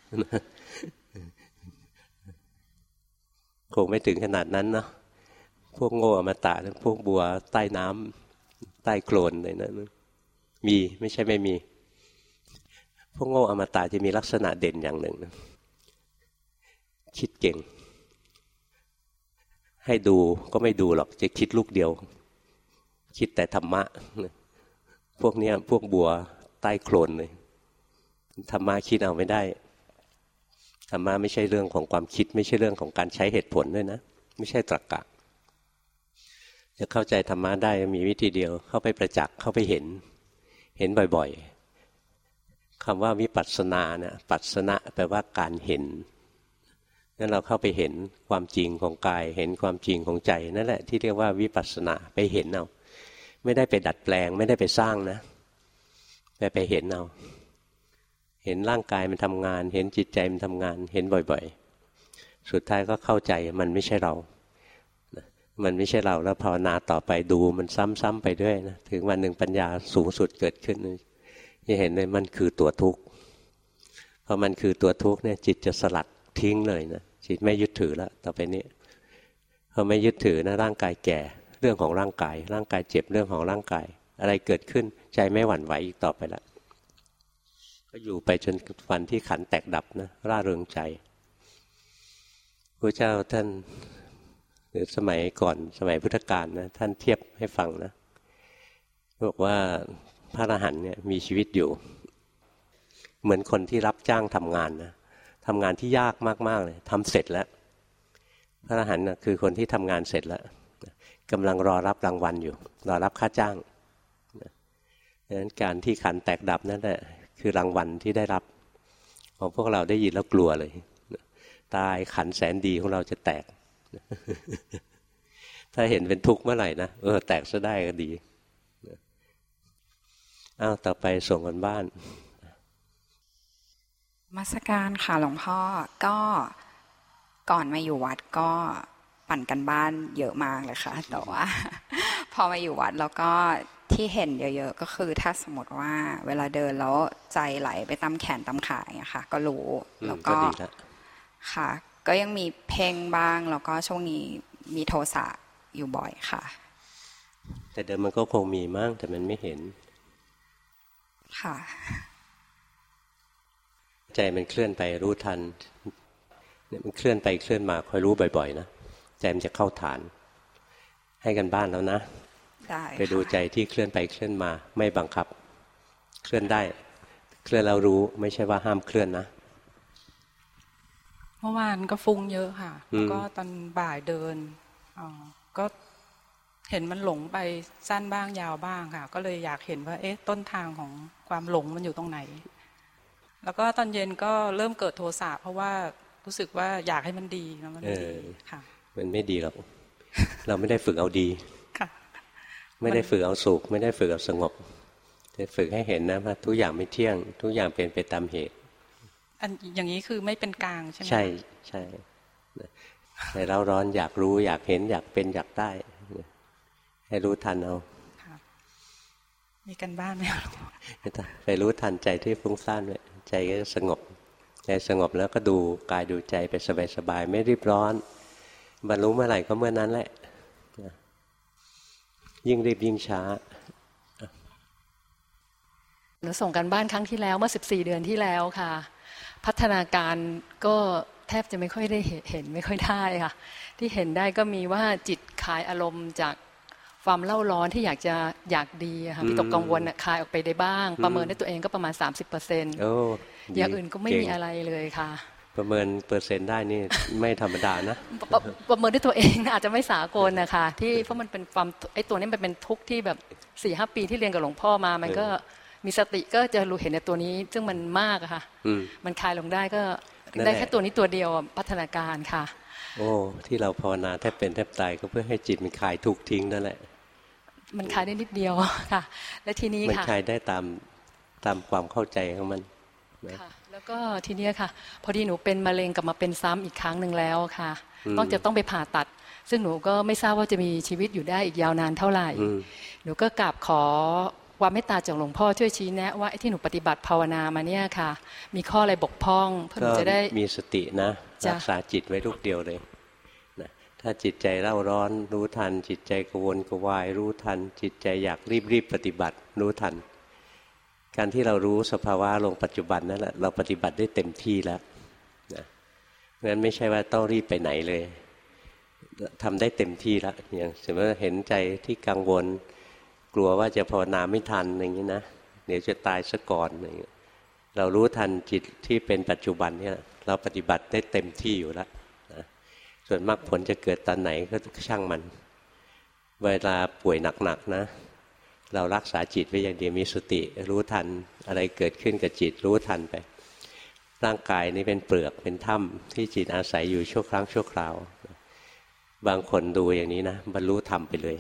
คงไม่ถึงขนาดนั้นเนาะพวกโง่อมตะพวกบัวใต้น้ำใต้โคลนอะไรนั้นมีไม่ใช่ไม่มีพวกโง่อมตะจะมีลักษณะเด่นอย่างหนึ่งนะคิดเก่งให้ดูก็ไม่ดูหรอกจะคิดลูกเดียวคิดแต่ธรรมะพวกนี้พวกบัวใต้โคลนเลยธรรมะคิดเอาไม่ได้ธรรมะไม่ใช่เรื่องของความคิดไม่ใช่เรื่องของการใช้เหตุผลด้วยนะไม่ใช่ตรรกะจะเข้าใจธรรมะได้มีวิธีเดียวเข้าไปประจักษ์เข้าไปเห็นบ่อยๆคำว่าวิปัสสนาเนี่ยปัสสนะแปลว่าการเห็นนั่นเราเข้าไปเห็นความจริงของกายเห็นความจริงของใจนั่นแหละที่เรียกว่าวิปัสสนาไปเห็นเอาไม่ได้ไปดัดแปลงไม่ได้ไปสร้างนะไปเห็นเอาเห็นร่างกายมันทำงานเห็นจิตใจมันทำงานเห็นบ่อยๆสุดท้ายก็เข้าใจมันไม่ใช่เรามันไม่ใช่เราแล้วภาวนาต่อไปดูมันซ้ำๆไปด้วยนะถึงวันหนึ่งปัญญาสูงสุดเกิดขึ้นจะเห็นเลยมันคือตัวทุกข์พอมันคือตัวทุกข์เนี่ยจิตจะสลัดทิ้งเลยนะจิตไม่ยึดถือแล้วต่อไปนี้พอไม่ยึดถือนะร่างกายแก่เรื่องของร่างกายเจ็บเรื่องของร่างกายอะไรเกิดขึ้นใจไม่หวั่นไหวอีกต่อไปแล้วก็อยู่ไปจนวันที่ขันธ์แตกดับนะร่าเริงใจพระเจ้าท่านหรือสมัยก่อนสมัยพุทธกาลนะท่านเทียบให้ฟังนะบอกว่าพระอรหันต์เนี่ยมีชีวิตอยู่เหมือนคนที่รับจ้างทำงานนะทำงานที่ยากมากๆเลยทำเสร็จแล้วพระอรหันต์คือคนที่ทำงานเสร็จแล้วกำลังรอรับรางวัลอยู่รอรับค่าจ้างดังนั้นการที่ขันแตกดับนั่นแหละคือรางวัลที่ได้รับของพวกเราได้ยินแล้วกลัวเลยตายขันแสนดีของเราจะแตกถ้าเห็นเป็นทุกข์เมื่อไหร่นะแตกซะได้ก็ดีต่อไปส่งกันบ้านนมัสการค่ะหลวงพ่อก็ก่อนมาอยู่วัดก็ปั่นกันบ้านเยอะมากเลยค่ะแต่ว่าพอมาอยู่วัดแล้วก็ที่เห็นเยอะๆก็คือถ้าสมมติว่าเวลาเดินแล้วใจไหลไปตามแขนตามขาอย่างเงี้ยค่ะก็รู้แล้วก็ค่ะก็ยังมีเพ่งบ้างแล้วก็ช่วงนี้มีโทสะอยู่บ่อยค่ะแต่เดิมมันก็คงมีมั่งแต่มันไม่เห็นค่ะใจมันเคลื่อนไปรู้ทันเนี่ยมันเคลื่อนไปเคลื่อนมาคอยรู้บ่อยๆนะใจมันจะเข้าฐานให้กันบ้านแล้วนะไปดูใจที่เคลื่อนไปเคลื่อนมาไม่บังคับเคลื่อนได้เคลื่อนเรารู้ไม่ใช่ว่าห้ามเคลื่อนนะเมื่อวานก็ฟุ้งเยอะค่ะแล้วก็ตอนบ่ายเดินก็เห็นมันหลงไปสั้นบ้างยาวบ้างค่ะก็เลยอยากเห็นว่าต้นทางของความหลงมันอยู่ตรงไหนแล้วก็ตอนเย็นก็เริ่มเกิดโทสะเพราะว่ารู้สึกว่าอยากให้มันดีแล้วมันไม่ดีค่ะมันไม่ดีหรอกเราไม่ได้ฝึกเอาดีไม่ได้ฝึกเอาสุขไม่ได้ฝึกเอาสงบแต่ฝึกให้เห็นนะว่าทุกอย่างไม่เที่ยงทุกอย่างเป็นไปตามเหตุอันอย่างนี้คือไม่เป็นกลางใช่ไหมใช่ใช่ใจเราร้อนอยากรู้อยากเห็นอยากเป็นอยากได้ให้รู้ทันเอามีกันบ้านไหมไปรู้ทันใจที่ฟุ้งซ่านไว้ใจก็สงบใจสงบแล้วก็ดูกายดูใจไปสบายๆไม่รีบร้อนบรรลุเมื่อไหร่ก็เมื่อนั้นแหละยิ่งรีบยิ่งช้าหนูส่งกันบ้านครั้งที่แล้วเมื่อ14 เดือนที่แล้วค่ะพัฒนาการก็แทบจะไม่ค่อยได้เห็นไม่ค่อยได้ค่ะที่เห็นได้ก็มีว่าจิตคลายอารมณ์จากความเล่าร้อนที่อยากดีค่ะวิตกกังวลคลายออกไปได้บ้างประเมินได้ตัวเองก็ประมาณ 30%อย่างอื่นก็ไม่มีอะไรเลยค่ะประเมินเปอร์เซ็นต์ได้นี่ไม่ธรรมดานะประเมินด้วยตัวเองอาจจะไม่สากลนะคะที่เพราะมันเป็นความตัวนี้มันเป็นทุกข์ที่แบบ 4-5 ปีที่เรียนกับหลวงพ่อมามันก็มีสติก็จะรู้เห็นในตัวนี้ซึ่งมันมากอะค่ะมันคลายลงได้ก็ได้แค่ตัวนี้ตัวเดียวพัฒนาการค่ะที่เราภาวนาแทบเป็นแทบตายก็เพื่อให้จิตมันคลายทุกข์ทิ้งนั่นแหละมันคลายได้นิดเดียวค่ะและทีนี้ค่ะมันคลายได้ตามความเข้าใจของมันค่ะแล้วก็ทีนี้ค่ะพอดีหนูเป็นมะเร็งกลับมาเป็นซ้ำอีกครั้งหนึ่งแล้วค่ะต้องไปผ่าตัดซึ่งหนูก็ไม่ทราบว่าจะมีชีวิตอยู่ได้อีกยาวนานเท่าไหร่หนูก็กราบขอความเมตตาจากหลวงพ่อช่วยชี้แนะว่าที่หนูปฏิบัติภาวนามาเนี่ยค่ะมีข้ออะไรบกพร่องเพื่อจะได้มีสตินะรักษาจิตไว้ลูกเดียวเลยนะถ้าจิตใจเร่าร้อนรู้ทันจิตใจกระวนกระวายรู้ทันจิตใจอยากรีบปฏิบัติรู้ทันการที่เรารู้สภาวะลงปัจจุบันนั่นแหละเราปฏิบัติได้เต็มที่แล้วนะงั้นไม่ใช่ว่าต้องรีบไปไหนเลยทำได้เต็มที่แล้วอย่างสมมติเห็นใจที่กังวลกลัวว่าจะภาวนาไม่ทันอย่างนี้นะเดี๋ยวจะตายซะก่อนอย่างนี้เรารู้ทันจิตที่เป็นปัจจุบันเนี่ยเราปฏิบัติได้เต็มที่อยู่แล้วนะส่วนมรรคผลจะเกิดตอนไหนก็ช่างมันเวลาป่วยหนักๆนะเรารักษาจิตไว้อย่างเดียวมีสติรู้ทันอะไรเกิดขึ้นกับจิตรู้ทันไปร่างกายนี้เป็นเปลือกเป็นถ้ำที่จิตอาศัยอยู่ชั่วครั้งชั่วคราวบางคนดูอย่างนี้นะบรรลุธรรมไปเลย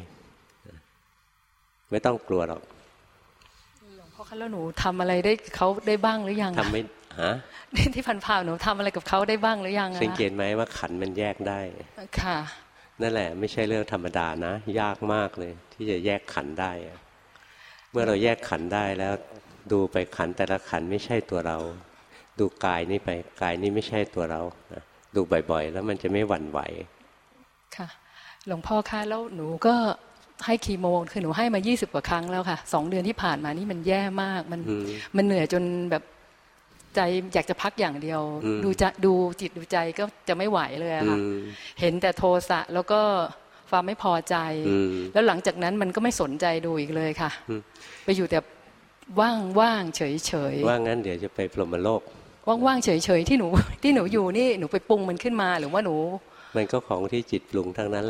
ไม่ต้องกลัวหรอกหลวงพ่อคะแล้วหนูทำอะไรได้เขาได้บ้างหรือยังทำไม่ที่ผ่านๆหนูทำอะไรกับเขาได้บ้างหรือยังสังเกตไหมว่าขันมันแยกได้ค่ะนั่นแหละไม่ใช่เรื่องธรรมดานะยากมากเลยที่จะแยกขันได้เมื่อเราแยกขันได้แล้วดูไปขันแต่ละขันไม่ใช่ตัวเราดูกายนี้ไปกายนี้ไม่ใช่ตัวเราดูบ่อยๆแล้วมันจะไม่หวั่นไหวค่ะหลวงพ่อคะแล้วหนูก็ให้คีโมคือหนูให้มา20 กว่าครั้งแล้วค่ะ2 เดือนที่ผ่านมานี่มันแย่มากมันเหนื่อยจนแบบใจอยากจะพักอย่างเดียวดูจิตดูใจก็จะไม่ไหวเลยค่ะเห็นแต่โทสะแล้วก็ความไม่พอใจแล้วหลังจากนั้นมันก็ไม่สนใจดูอีกเลยค่ะไปอยู่แต่ว่างๆเฉยๆว่างั้นเดี๋ยวจะไปพรหมโลกว่างๆเฉยๆที่หนูอยู่นี่หนูไปปรุงมันขึ้นมาหรือว่าหนูมันก็ของที่จิตปรุงทั้งนั้นแหละ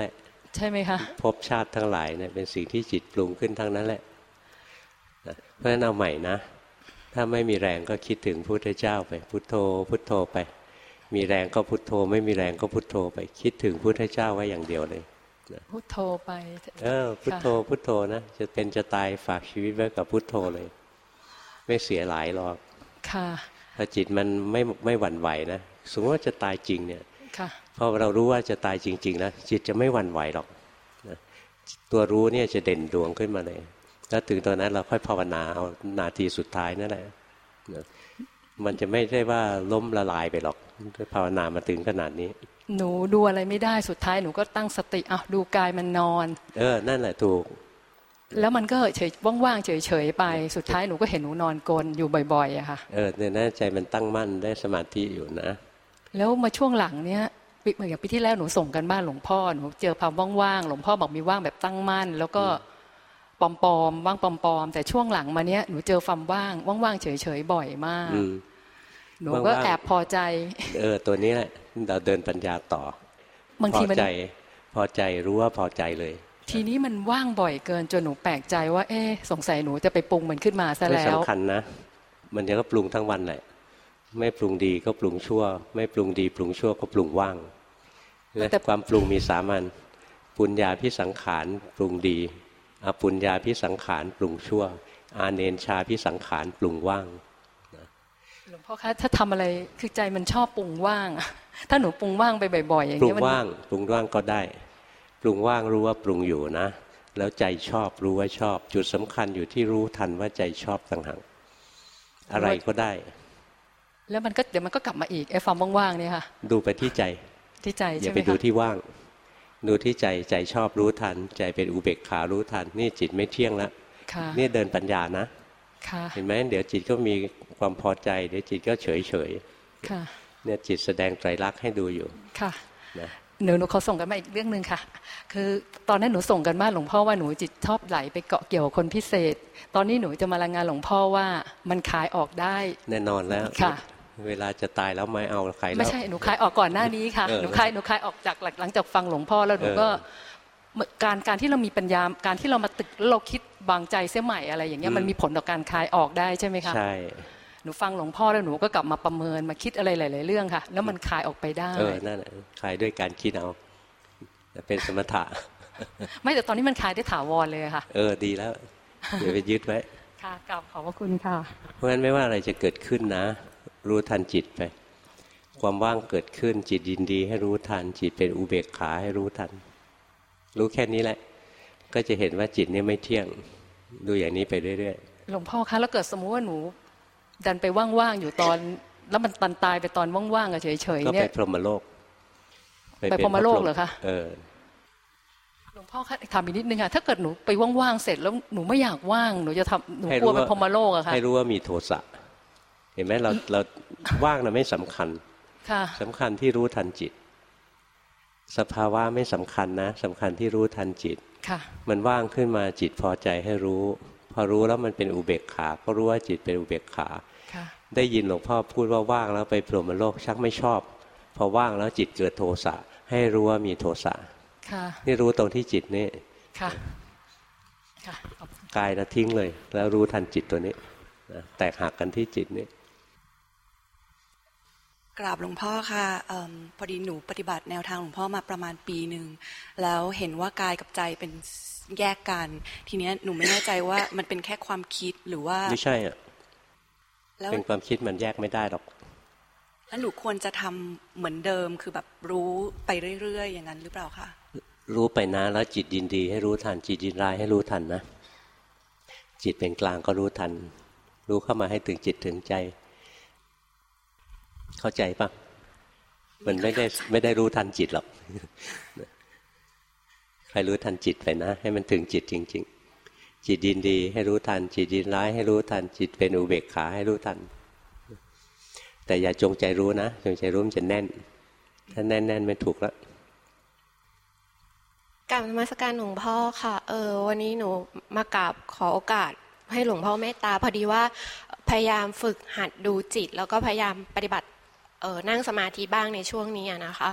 ใช่ไหมคะภพชาติทั้งหลายเนี่ยเป็นสิ่งที่จิตปรุงขึ้นทั้งนั้นแหละเพราะฉะนั้นเอาใหม่นะถ้าไม่มีแรงก็คิดถึงพระพุทธเจ้าไปพุทโธพุทโธไปมีแรงก็พุทโธไม่มีแรงก็พุทโธไปคิดถึงพระพุทธเจ้าไว้อย่างเดียวเลยพุทโธไปพุทโธพุทโธนะจะเป็นจะตายฝากชีวิตไว้กับพุทโธเลยไม่เสียหลายหรอกค่ะพอจิตมันไม่หวั่นไหวนะสมมติว่าจะตายจริงเนี่ยพอเรารู้ว่าจะตายจริงๆนะจิตจะไม่หวั่นไหวหรอกนะตัวรู้เนี่ยจะเด่นดวงขึ้นมาเลยแล้วถึงตอนนั้นเราค่อยภาวนาเอานาทีสุดท้ายนั่นแหละนะมันจะไม่ได้ว่าล้มละลายไปหรอกภาวนามาถึงขนาดนี้หนูดูอะไรไม่ได้สุดท้ายหนูก็ตั้งสติดูกายมันนอนนั่นแหละถูกแล้วมันก็เฉยว่างๆเฉยๆไปสุดท้ายหนูก็เห็นหนูนอนกลนอยู่บ่อยๆอะค่ะเนี่ยนะใจมันตั้งมั่นได้สมาธิอยู่นะแล้วมาช่วงหลังเนี้ยเหมือนกับปีที่แล้วหนูส่งกันบ้านหลวงพ่อหนูเจอความว่างๆหลวงพ่อบอกมีว่างแบบตั้งมั่นแล้วก็ปอมๆว่างปอมๆแต่ช่วงหลังมาเนี้ยหนูเจอความว่างๆเฉยๆบ่อยมากหนูก็แอบพอใจตัวนี้แหละเราเดินปัญญาต่อบางทีมันพอใจรู้ว่าพอใจเลยทีนี้มันว่างบ่อยเกินจนหนูแปลกใจว่าสงสัยหนูจะไปปรุงมันขึ้นมาซะแล้วไม่สำคัญนะมันจะก็ปรุงทั้งวันแหละไม่ปรุงดีก็ปรุงชั่วไม่ปรุงดีปรุงชั่วก็ปรุงว่างแต่ความปรุงมีสามัญปุญญาภิสังขารปรุงดีอปุญญาภิสังขารปรุงชั่วอาเนนชาภิสังขารปรุงว่างหลวงพ่อคะถ้าทำอะไรคือใจมันชอบปรุงว่างถ้าหนูปรุงว่างไปบ่อยๆอย่างนี้ปรุงว่างปรุงว่างก็ได้ปรุงว่างรู้ว่าปรุงอยู่นะแล้วใจชอบรู้ว่าชอบจุดสำคัญอยู่ที่รู้ทันว่าใจชอบต่างหากอะไรก็ได้แล้วมันก็เดี๋ยวมันก็กลับมาอีกไอ้ความว่างๆเนี่ยค่ะดูไปที่ใจที่ใจอย่าไปดูที่ว่างดูที่ใจใจชอบรู้ทันใจเป็นอุเบกขารู้ทันนี่จิตไม่เที่ยงแล้วนี่เดินปัญญานะเห็นไหมเดี๋ยวจิตก็มีความพอใจเดี๋ยวจิตก็เฉยเฉยเนี่ยจิตแสดงไตรลักษณ์ให้ดูอยู่ค่ะหนูเขาส่งกันมาอีกเรื่องนึงค่ะคือตอนนั้นหนูส่งกันมาหลวงพ่อว่าหนูจิตชอบไหลไปเกาะเกี่ยวกับคนพิเศษตอนนี้หนูจะมารายงานหลวงพ่อว่ามันคลายออกได้แน่นอนแล้วค่ะเวลาจะตายแล้วไม่เอาใครแล้วไม่ใช่หนูคลายออกก่อนหน้านี้ค่ะหนูคลายออกจากหลังจากฟังหลวงพ่อแล้วหนูก็การที่เรามีปัญญาการที่เรามาตึกแล้วเราคิดวางใจเสียใหม่อะไรอย่างเงี้ยมันมีผลต่อการคลายออกได้ใช่ไหมคะใช่หนูฟังหลวงพ่อแล้วหนูก็กลับมาประเมินมาคิดอะไรหลายๆเรื่องค่ะแล้วมันคลายออกไปได้นั่นแหละคลายด้วยการคิดเอาเป็นสมถะไม่แต่ตอนนี้มันคลายได้ถาวรเลยค่ะดีแล้วอย่าไปยึดไว้ค่ะกลับขอบพระคุณค่ะเพราะฉะนั้นไม่ว่าอะไรจะเกิดขึ้นนะรู้ทันจิตไปความว่างเกิดขึ้นจิตยินดีให้รู้ทันจิตเป็นอุเบกขาให้รู้ทันรู้แค่นี้แหละก็จะเห็นว่าจิตนี่ไม่เที่ยงดูอย่างนี้ไปเรื่อยๆหลวงพ่อคะแล้วเกิดสมมติว่าหนูดันไปว่างๆอยู่ตอนแล้วมันตายไปตอนว่างๆเฉยๆเนี่ยก็ไปพรหมโลกไปพรหมโลกเหรอคะหลวงพ่อคะถามอีกนิดนึงค่ะถ้าเกิดหนูไปว่างๆเสร็จแล้วหนูไม่อยากว่างหนูจะทำหนูกลัวไปพรหมโลกอะค่ะให้รู้ว่ามีโทสะเห็นไหมเราว่างนะไม่สำคัญสำคัญที่รู้ทันจิตสภาวะไม่สำคัญนะสำคัญที่รู้ทันจิตมันว่างขึ้นมาจิตพอใจให้รู้พอรู้แล้วมันเป็นอุเบกขาก็รู้ว่าจิตเป็นอุเบกขาได้ยินหลวงพ่อพูดว่าว่างแล้วไปพรหมโลกชักไม่ชอบพอว่างแล้วจิตเกิดโทสะให้รู้ว่ามีโทสะนี่รู้ตรงที่จิตนี่กายนะทิ้งเลยแล้วรู้ทันจิตตัวนี้แตกหักกันที่จิตนี่กราบหลวงพ่อค่ะพอดีหนูปฏิบัติแนวทางหลวงพ่อมาประมาณปีหนึ่งแล้วเห็นว่ากายกับใจเป็นแยกกันทีนี้หนูไม่แน่ใจว่ามันเป็นแค่ความคิดหรือว่าไม่ใช่อ่ะเป็นความคิดมันแยกไม่ได้หรอกแล้วหนูควรจะทำเหมือนเดิมคือแบบรู้ไปเรื่อยๆอย่างนั้นหรือเปล่าคะรู้ไปนะแล้วจิตยินดีให้รู้ทันจิตยินร้ายให้รู้ทันนะจิตเป็นกลางก็รู้ทันรู้เข้ามาให้ถึงจิตถึงใจเข้าใจปะมันไม่ได้รู้ทันจิตหรอกใครรู้ทันจิตไปนะให้มันถึงจิตจริงๆจิตยินดีให้รู้ทันจิตยินร้ายให้รู้ทันจิตเป็นอุเบกขาให้รู้ทันแต่อย่าจงใจรู้นะจงใจรู้มันจะแน่นถ้าแน่นไม่ถูกแล้วกราบนมัสการหลวงพ่อค่ะวันนี้หนูมากราบขอโอกาสให้หลวงพ่อเมตตาพอดีว่าพยายามฝึกหัดดูจิตแล้วก็พยายามปฏิบัตินั่งสมาธิบ้างในช่วงนี้นะคะ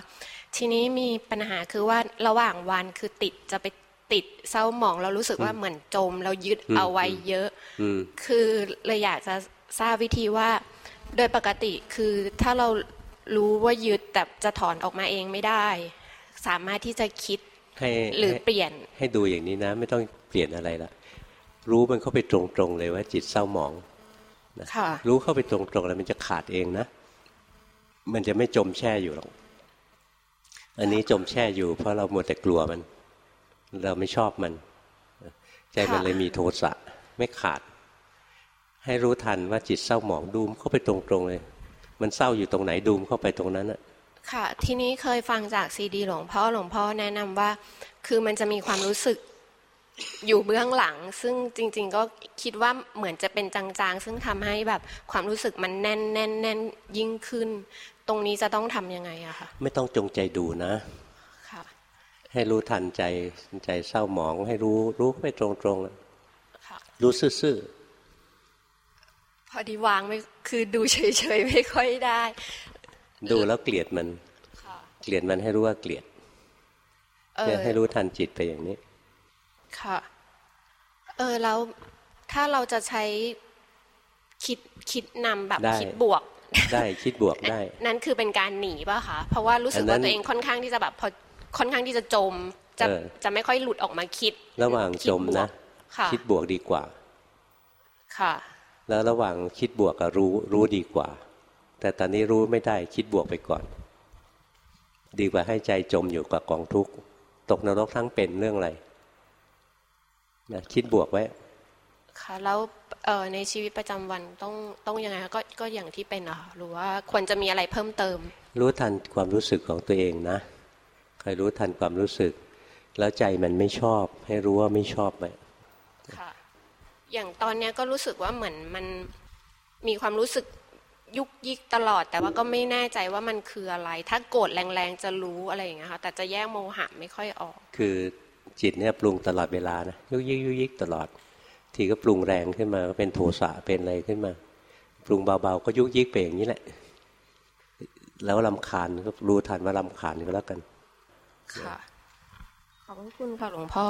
ทีนี้มีปัญหาคือว่าระหว่างวันคือจะไปติดเศร้าหมองเรารู้สึกว่าเหมือนจมเรายึดเอาไว้เยอะคือเลยอยากจะทราบวิธีว่าโดยปกติคือถ้าเรารู้ว่ายึดแต่จะถอนออกมาเองไม่ได้สามารถที่จะคิดหรือเปลี่ยนให้ดูอย่างนี้นะไม่ต้องเปลี่ยนอะไรละรู้มันเข้าไปตรงๆเลยว่าจิตเศร้าหมองนะรู้เข้าไปตรงๆแล้วมันจะขาดเองนะมันจะไม่จมแช่อยู่หรอกอันนี้จมแช่อยู่เพราะเรามัวแต่กลัวมันเราไม่ชอบมันใจมันเลยมีโทสะไม่ขาดให้รู้ทันว่าจิตเศร้าหมองดูมเข้าไปตรงๆเลยมันเศร้าอยู่ตรงไหนดูมเข้าไปตรงนั้นน่ะค่ะทีนี้เคยฟังจากซีดีหลวงพ่อแนะนำว่าคือมันจะมีความรู้สึกอยู่เบื้องหลังซึ่งจริงๆก็คิดว่าเหมือนจะเป็นจางๆซึ่งทำให้แบบความรู้สึกมันแน่นยิ่งขึ้นตรงนี้จะต้องทำยังไงอะคะไม่ต้องจงใจดูนะค่ะให้รู้ทันใจเศร้าหมองให้รู้ไปตรงๆรู้ซื่อพอดีวางไม่คือดูเฉยๆไม่ค่อยได้ดูแล้วเกลียดมันเกลียดมันให้รู้ว่าเกลียดเนี่ยให้รู้ทันจิตไปอย่างนี้ค่ะแล้วถ้าเราจะใช้คิดนำแบบคิดบวกได้คิดบวกได้นั่นคือเป็นการหนีป่ะคะเพราะว่ารู้สึกว่าตัวเองค่อนข้างที่จะแบบพอค่อนข้างที่จะจมจะไม่ค่อยหลุดออกมาคิดระหว่างจมนะคิดบวกดีกว่าค่ะแล้วระหว่างคิดบวกกับรู้ดีกว่าแต่ตอนนี้รู้ไม่ได้คิดบวกไปก่อนดีกว่าให้ใจจมอยู่กับกองทุกข์ตกนรกทั้งเป็นเรื่องอะไรนะคิดบวกไว้ค่ะแล้วในชีวิตประจำวันต้องยังไงคะก็อย่างที่เป็นอะหรือว่าควรจะมีอะไรเพิ่มเติมรู้ทันความรู้สึกของตัวเองนะคอยรู้ทันความรู้สึกแล้วใจมันไม่ชอบให้รู้ว่าไม่ชอบไหมค่ะอย่างตอนนี้ก็รู้สึกว่าเหมือนมันมีความรู้สึกยุกยิกตลอดแต่ว่าก็ไม่แน่ใจว่ามันคืออะไรถ้าโกรธแรงๆจะรู้อะไรอย่างเงี้ยค่ะแต่จะแยกโมหะไม่ค่อยออกคือจิตเนี่ยปรุงตลอดเวลานะยุกยิกตลอดทีก็ปรุงแรงขึ้นมาก็เป็นโทสะเป็นอะไรขึ้นมาปรุงเบาๆก็ยุกยิกไปอย่างนี้แหละแล้วรำคาญก็รู้ทันว่ารำคาญก็แล้วกันค่ะขอบคุณค่ะหลวงพ่อ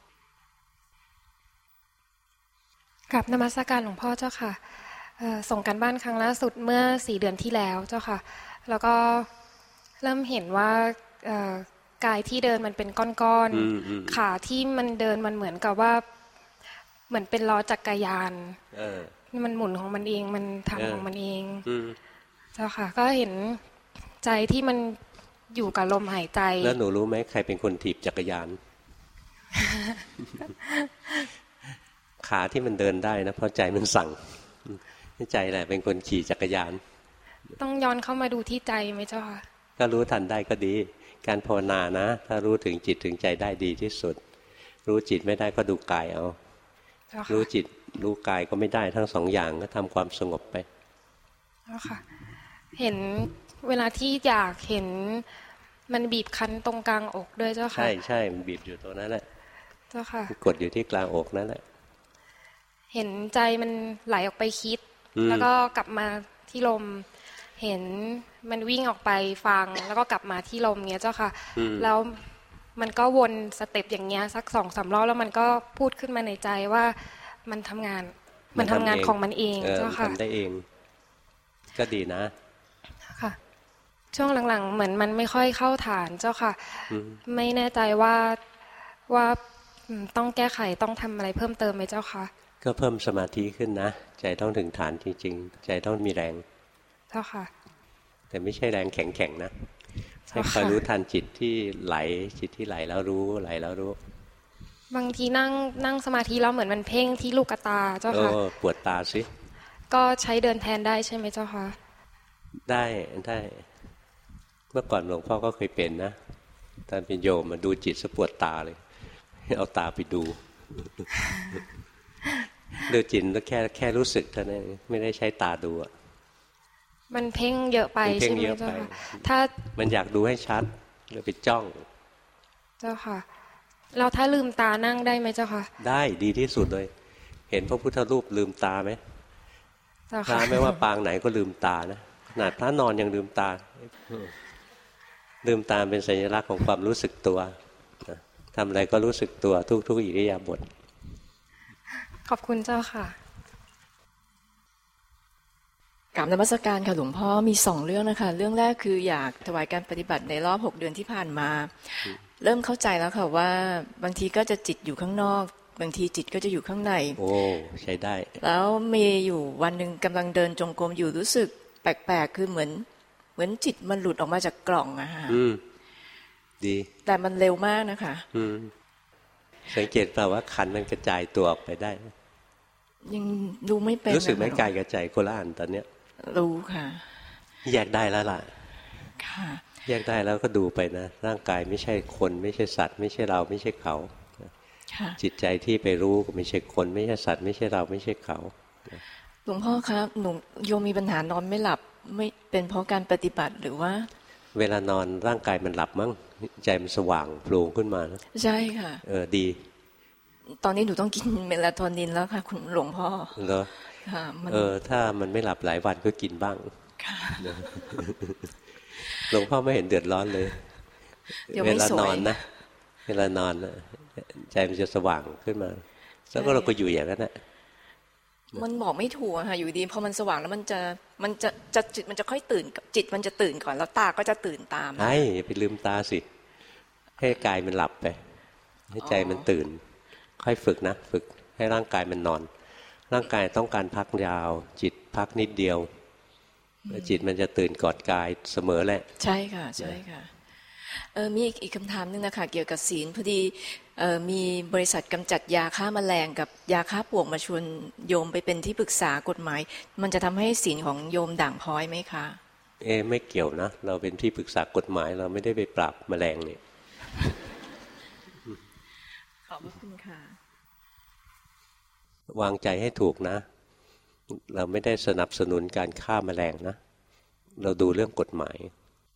กับนมัสการหลวงพ่อเจ้าค่ะส่งการบ้านครั้งล่าสุดเมื่อ4 เดือนที่แล้วเจ้าค่ะแล้วก็เริ่มเห็นว่ากายที่เดินมันเป็นก้อนๆขาที่มันเดินมันเหมือนกับว่าเหมือนเป็นล้อจักรยานมันหมุนของมันเองมันทำของมันเองเจ้าค่ะก็เห็นใจที่มันอยู่กับลมหายใจแล้วหนูรู้ไหมใครเป็นคนถีบจักรยาน ขาที่มันเดินได้นะเพราะใจมันสั่งใจแหละเป็นคนขี่จักรยานต้องย้อนเข้ามาดูที่ใจไหมเจ้าค่ะก็รู้ทันได้ก็ดีการภาวนานะถ้ารู้ถึงจิตถึงใจได้ดีที่สุดรู้จิตไม่ได้ก็ดูกายเอารู้จิตรู้กายก็ไม่ได้ทั้งสองอย่างก็ทำความสงบไปแล้วค่ะเห็นเวลาที่อยากเห็นมันบีบคั้นตรงกลางอกด้วยเจ้าค่ะใช่มันบีบอยู่ตรงนั้นแหละเจ้าค่ะกดอยู่ที่กลางอกนั่นแหละเห็นใจมันไหลออกไปคิดแล้วก็กลับมาที่ลมเห็นมันวิ่งออกไปฟังแล้วก็กลับมาที่ลมเงี้ยเจ้าค่ะแล้วมันก็วนสเต็ปอย่างเงี้ยสัก2-3 รอบแล้วมันก็พูดขึ้นมาในใจว่ามันทำงานของมันเองเจ้าค่ะทำได้เองก็ดีนะค่ะช่วงหลังๆเหมือนมันไม่ค่อยเข้าฐานเจ้าค่ะไม่แน่ใจว่าต้องแก้ไขต้องทำอะไรเพิ่มเติมไหมเจ้าค่ะก็เพิ่มสมาธิขึ้นนะใจต้องถึงฐานจริงๆใจต้องมีแรงเจ้าค่ะแต่ไม่ใช่แรงแข็งๆนะให้คอยรู้ทันจิตที่ไหลจิตที่ไหลแล้วรู้ไหลแล้วรู้บางทีนั่งสมาธิแล้วเหมือนมันเพ่งที่ลูกตาเจ้าค่ะปวดตาสิก็ใช้เดินแทนได้ใช่ไหมเจ้าค่ะได้เมื่อก่อนหลวงพ่อก็เคยเป็นนะตอนเป็นโยมมาดูจิตซะปวดตาเลยเอาตาไปดูดูจิตแล้วแค่รู้สึกเท่านั้นไม่ได้ใช้ตาดูอ่ะมันเพ่งเยอะไปใช่ไหมเจ้าค่ะถ้ามันอยากดูให้ชัดเลยไปจ้องเจ้าค่ะเราถ้าลืมตานั่งได้ไหมเจ้าค่ะได้ดีที่สุดเลยเห็นพระพุทธรูปลืมตาไหมพระไม่ว่าปางไหนก็ลืมตานะขนาดพระนอนยังลืมตาลืมตาเป็นสัญลักษณ์ของความรู้สึกตัวทำอะไรก็รู้สึกตัวทุกอิริยาบถขอบคุณเจ้าค่ะกราบนมัสการค่ะหลวงพ่อมี2เรื่องนะคะเรื่องแรกคืออยากถวายการปฏิบัติในรอบ6 เดือนที่ผ่านมาเริ่มเข้าใจแล้วค่ะว่าบางทีก็จะจิตอยู่ข้างนอกบางทีจิตก็จะอยู่ข้างในโอ้ใช้ได้แล้วมีอยู่วันหนึ่งกำลังเดินจงกรมอยู่รู้สึกแปลกๆคือเหมือนจิตมันหลุดออกมาจากกล่องอะค่ะดีแต่มันเร็วมากนะคะสังเกตเปล่าว่าขันมันกระจายตัวออกไปได้ยังดูไม่เป็นรู้สึกไหมกายกระจายโคละอันตอนเนี้ยรู้ค่ะแยกได้แล้วล่ะค่ะแยกได้แล้วก็ดูไปนะร่างกายไม่ใช่คนไม่ใช่สัตว์ไม่ใช่เราไม่ใช่เขาจิตใจที่ไปรู้ก็ไม่ใช่คนไม่ใช่สัตว์ไม่ใช่เราไม่ใช่เขาหลวงพ่อครับหนูโยมมีปัญหานอนไม่หลับไม่เป็นเพราะการปฏิบัติหรือว่าเวลานอนร่างกายมันหลับมั้งใจมันสว่างโปร่งขึ้นมานะใช่ค่ะดีตอนนี้หนูต้องกินเมลาโทนินแล้วค่ะคุณหลวงพ่อเหรอค่ะถ้ามันไม่หลับหลายวันก็กินบ้างค่ะหลวงพ่อไม่เห็นเดือดร้อนเลยเวลานอนนะเวลานอนใจมันจะสว่างขึ้นมาแล้วก็เราก็อยู่อย่างนั้นแหละมันบอกไม่ถูกค่ะอยู่ดีพอมันสว่างแล้วมันจะจิตมันจะค่อยตื่นจิตมันจะตื่นก่อนแล้วตาก็จะตื่นตามใช่ไปลืมตาสิให้กายมันหลับไปให้ใจมันตื่นค่อยฝึกนะฝึกให้ร่างกายมันนอนร่างกายต้องการพักยาวจิตพักนิดเดียวจิตมันจะตื่นก่อนกายเสมอแหละใช่ค่ะใช่ค่ะมีอีกคำถามนึงนะคะเกี่ยวกับศีลพอดีมีบริษัทกำจัดยาฆ่าแมลงกับยาฆ่าปลวกมาชวนโยมไปเป็นที่ปรึกษากฎหมายมันจะทำให้ศีลของโยมด่างพร้อยไหมคะไม่เกี่ยวนะเราเป็นที่ปรึกษากฎหมายเราไม่ได้ไปปราบแมลงนี่ขอบคุณค่ะวางใจให้ถูกนะเราไม่ได้สนับสนุนการฆ่าแมลงนะเราดูเรื่องกฎหมาย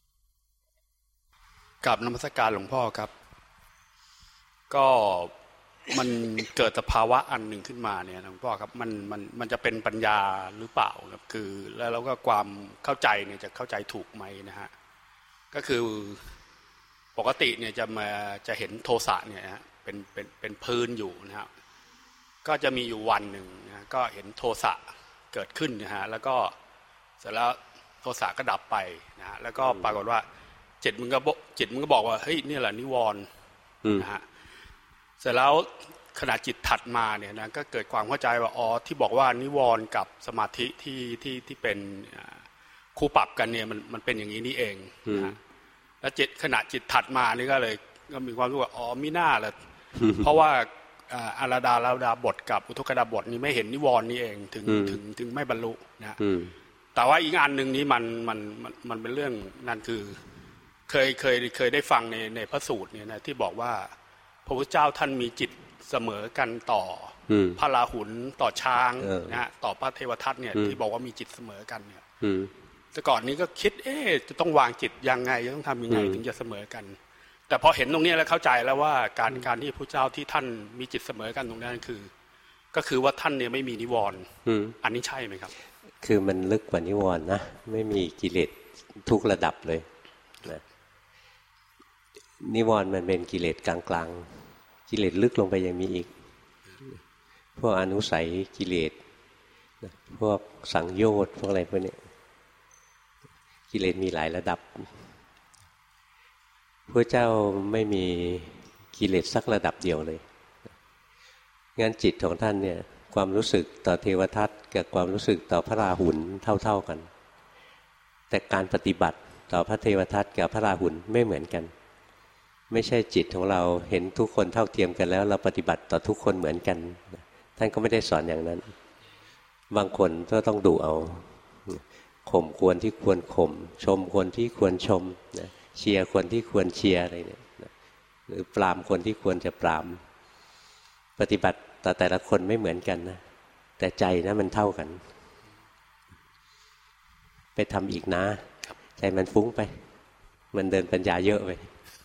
กับนมัสการหลวงพ่อครับก็มันเกิดสภาวะอันหนึ่งขึ้นมาเนี่ยหลวงพ่อครับมันจะเป็นปัญญาหรือเปล่าครับคือแล้วก็ความเข้าใจเนี่ยจะเข้าใจถูกไหมนะฮะก็คือปกติเนี่ยจะเห็นโทสะเนี่ยนะเป็นพื้นอยู่นะฮะก็จะมีอยู่วันหนึ่งนะก็เห็นโทสะเกิดขึ้นนะฮะแล้วก็เสร็จแล้วโทสะก็ดับไปนะฮะแล้วก็ปรากฏว่าจิตมันก็บอกว่าเฮ้ยนี่แหละนิวรณ์นะฮะเสร็จแล้วขณะจิตถัดมาเนี่ยนะก็เกิดความเข้าใจว่าอ๋อที่บอกว่านิวรณ์กับสมาธิที่เป็นคู่ปรับกันเนี่ยมันเป็นอย่างนี้นี่เองนะแล้วขณะจิตถัดมานี่ก็มีความรู้ว่าอ๋อมิน่าแหละเพราะว่าอาราดาบทกับอุทกดาบทนี่ไม่เห็นนิวรณ์นี่เองถึงไม่บรรลุนะแต่ว่าอีกอันหนึ่งนี้มันเป็นเรื่องนั่นคือเคยได้ฟังในพระสูตรเนี่ยนะที่บอกว่าพระพุทธเจ้าท่านมีจิตเสมอกันต่อพระราหุลต่อช้างนะฮะต่อพระเทวทัตเนี่ยที่บอกว่ามีจิตเสมอกันเนี่ยแต่ก่อนนี้ก็คิดจะต้องวางจิตยังไงจะต้องทำยังไงถึงจะเสมอกันแต่พอเห็นตรงนี้แล้วเข้าใจแล้วว่าการที่พระเจ้าที่ท่านมีจิตเสมอกันตรงนั้นก็คือว่าท่านเนี่ยไม่มีนิวรณ์อันนี้ใช่ไหมครับคือมันลึกกว่านิวรณ์นะไม่มีกิเลสทุกระดับเลยนะนิวรณ์มันเป็นกิเลสกลางๆกิเลสลึกลงไปยังมีอีกพวกอนุสัยกิเลสพวกสังโยชน์พวกอะไรพวกนี้กิเลสมีหลายระดับพระเจ้าไม่มีกิเลสสักระดับเดียวเลยงั้นจิตของท่านเนี่ยความรู้สึกต่อเทวทัตกับความรู้สึกต่อพระราหุลเท่าๆกันแต่การปฏิบัติต่อพระเทวทัตกับพระราหุลไม่เหมือนกันไม่ใช่จิตของเราเห็นทุกคนเท่าเทียมกันแล้วเราปฏิบัติต่อทุกคนเหมือนกันท่านก็ไม่ได้สอนอย่างนั้นบางคนก็ต้องดูเอาข่มควรที่ควรข่มชมคนที่ควรชมเชียร์คนที่ควรเชียร์อะไรเนี่ยหรือปรามคนที่ควรจะปรามปฏิบัติต่อแต่ละคนไม่เหมือนกันนะแต่ใจนะมันเท่ากันไปทำอีกนะใจมันฟุ้งไปมันเดินปัญญาเยอะไป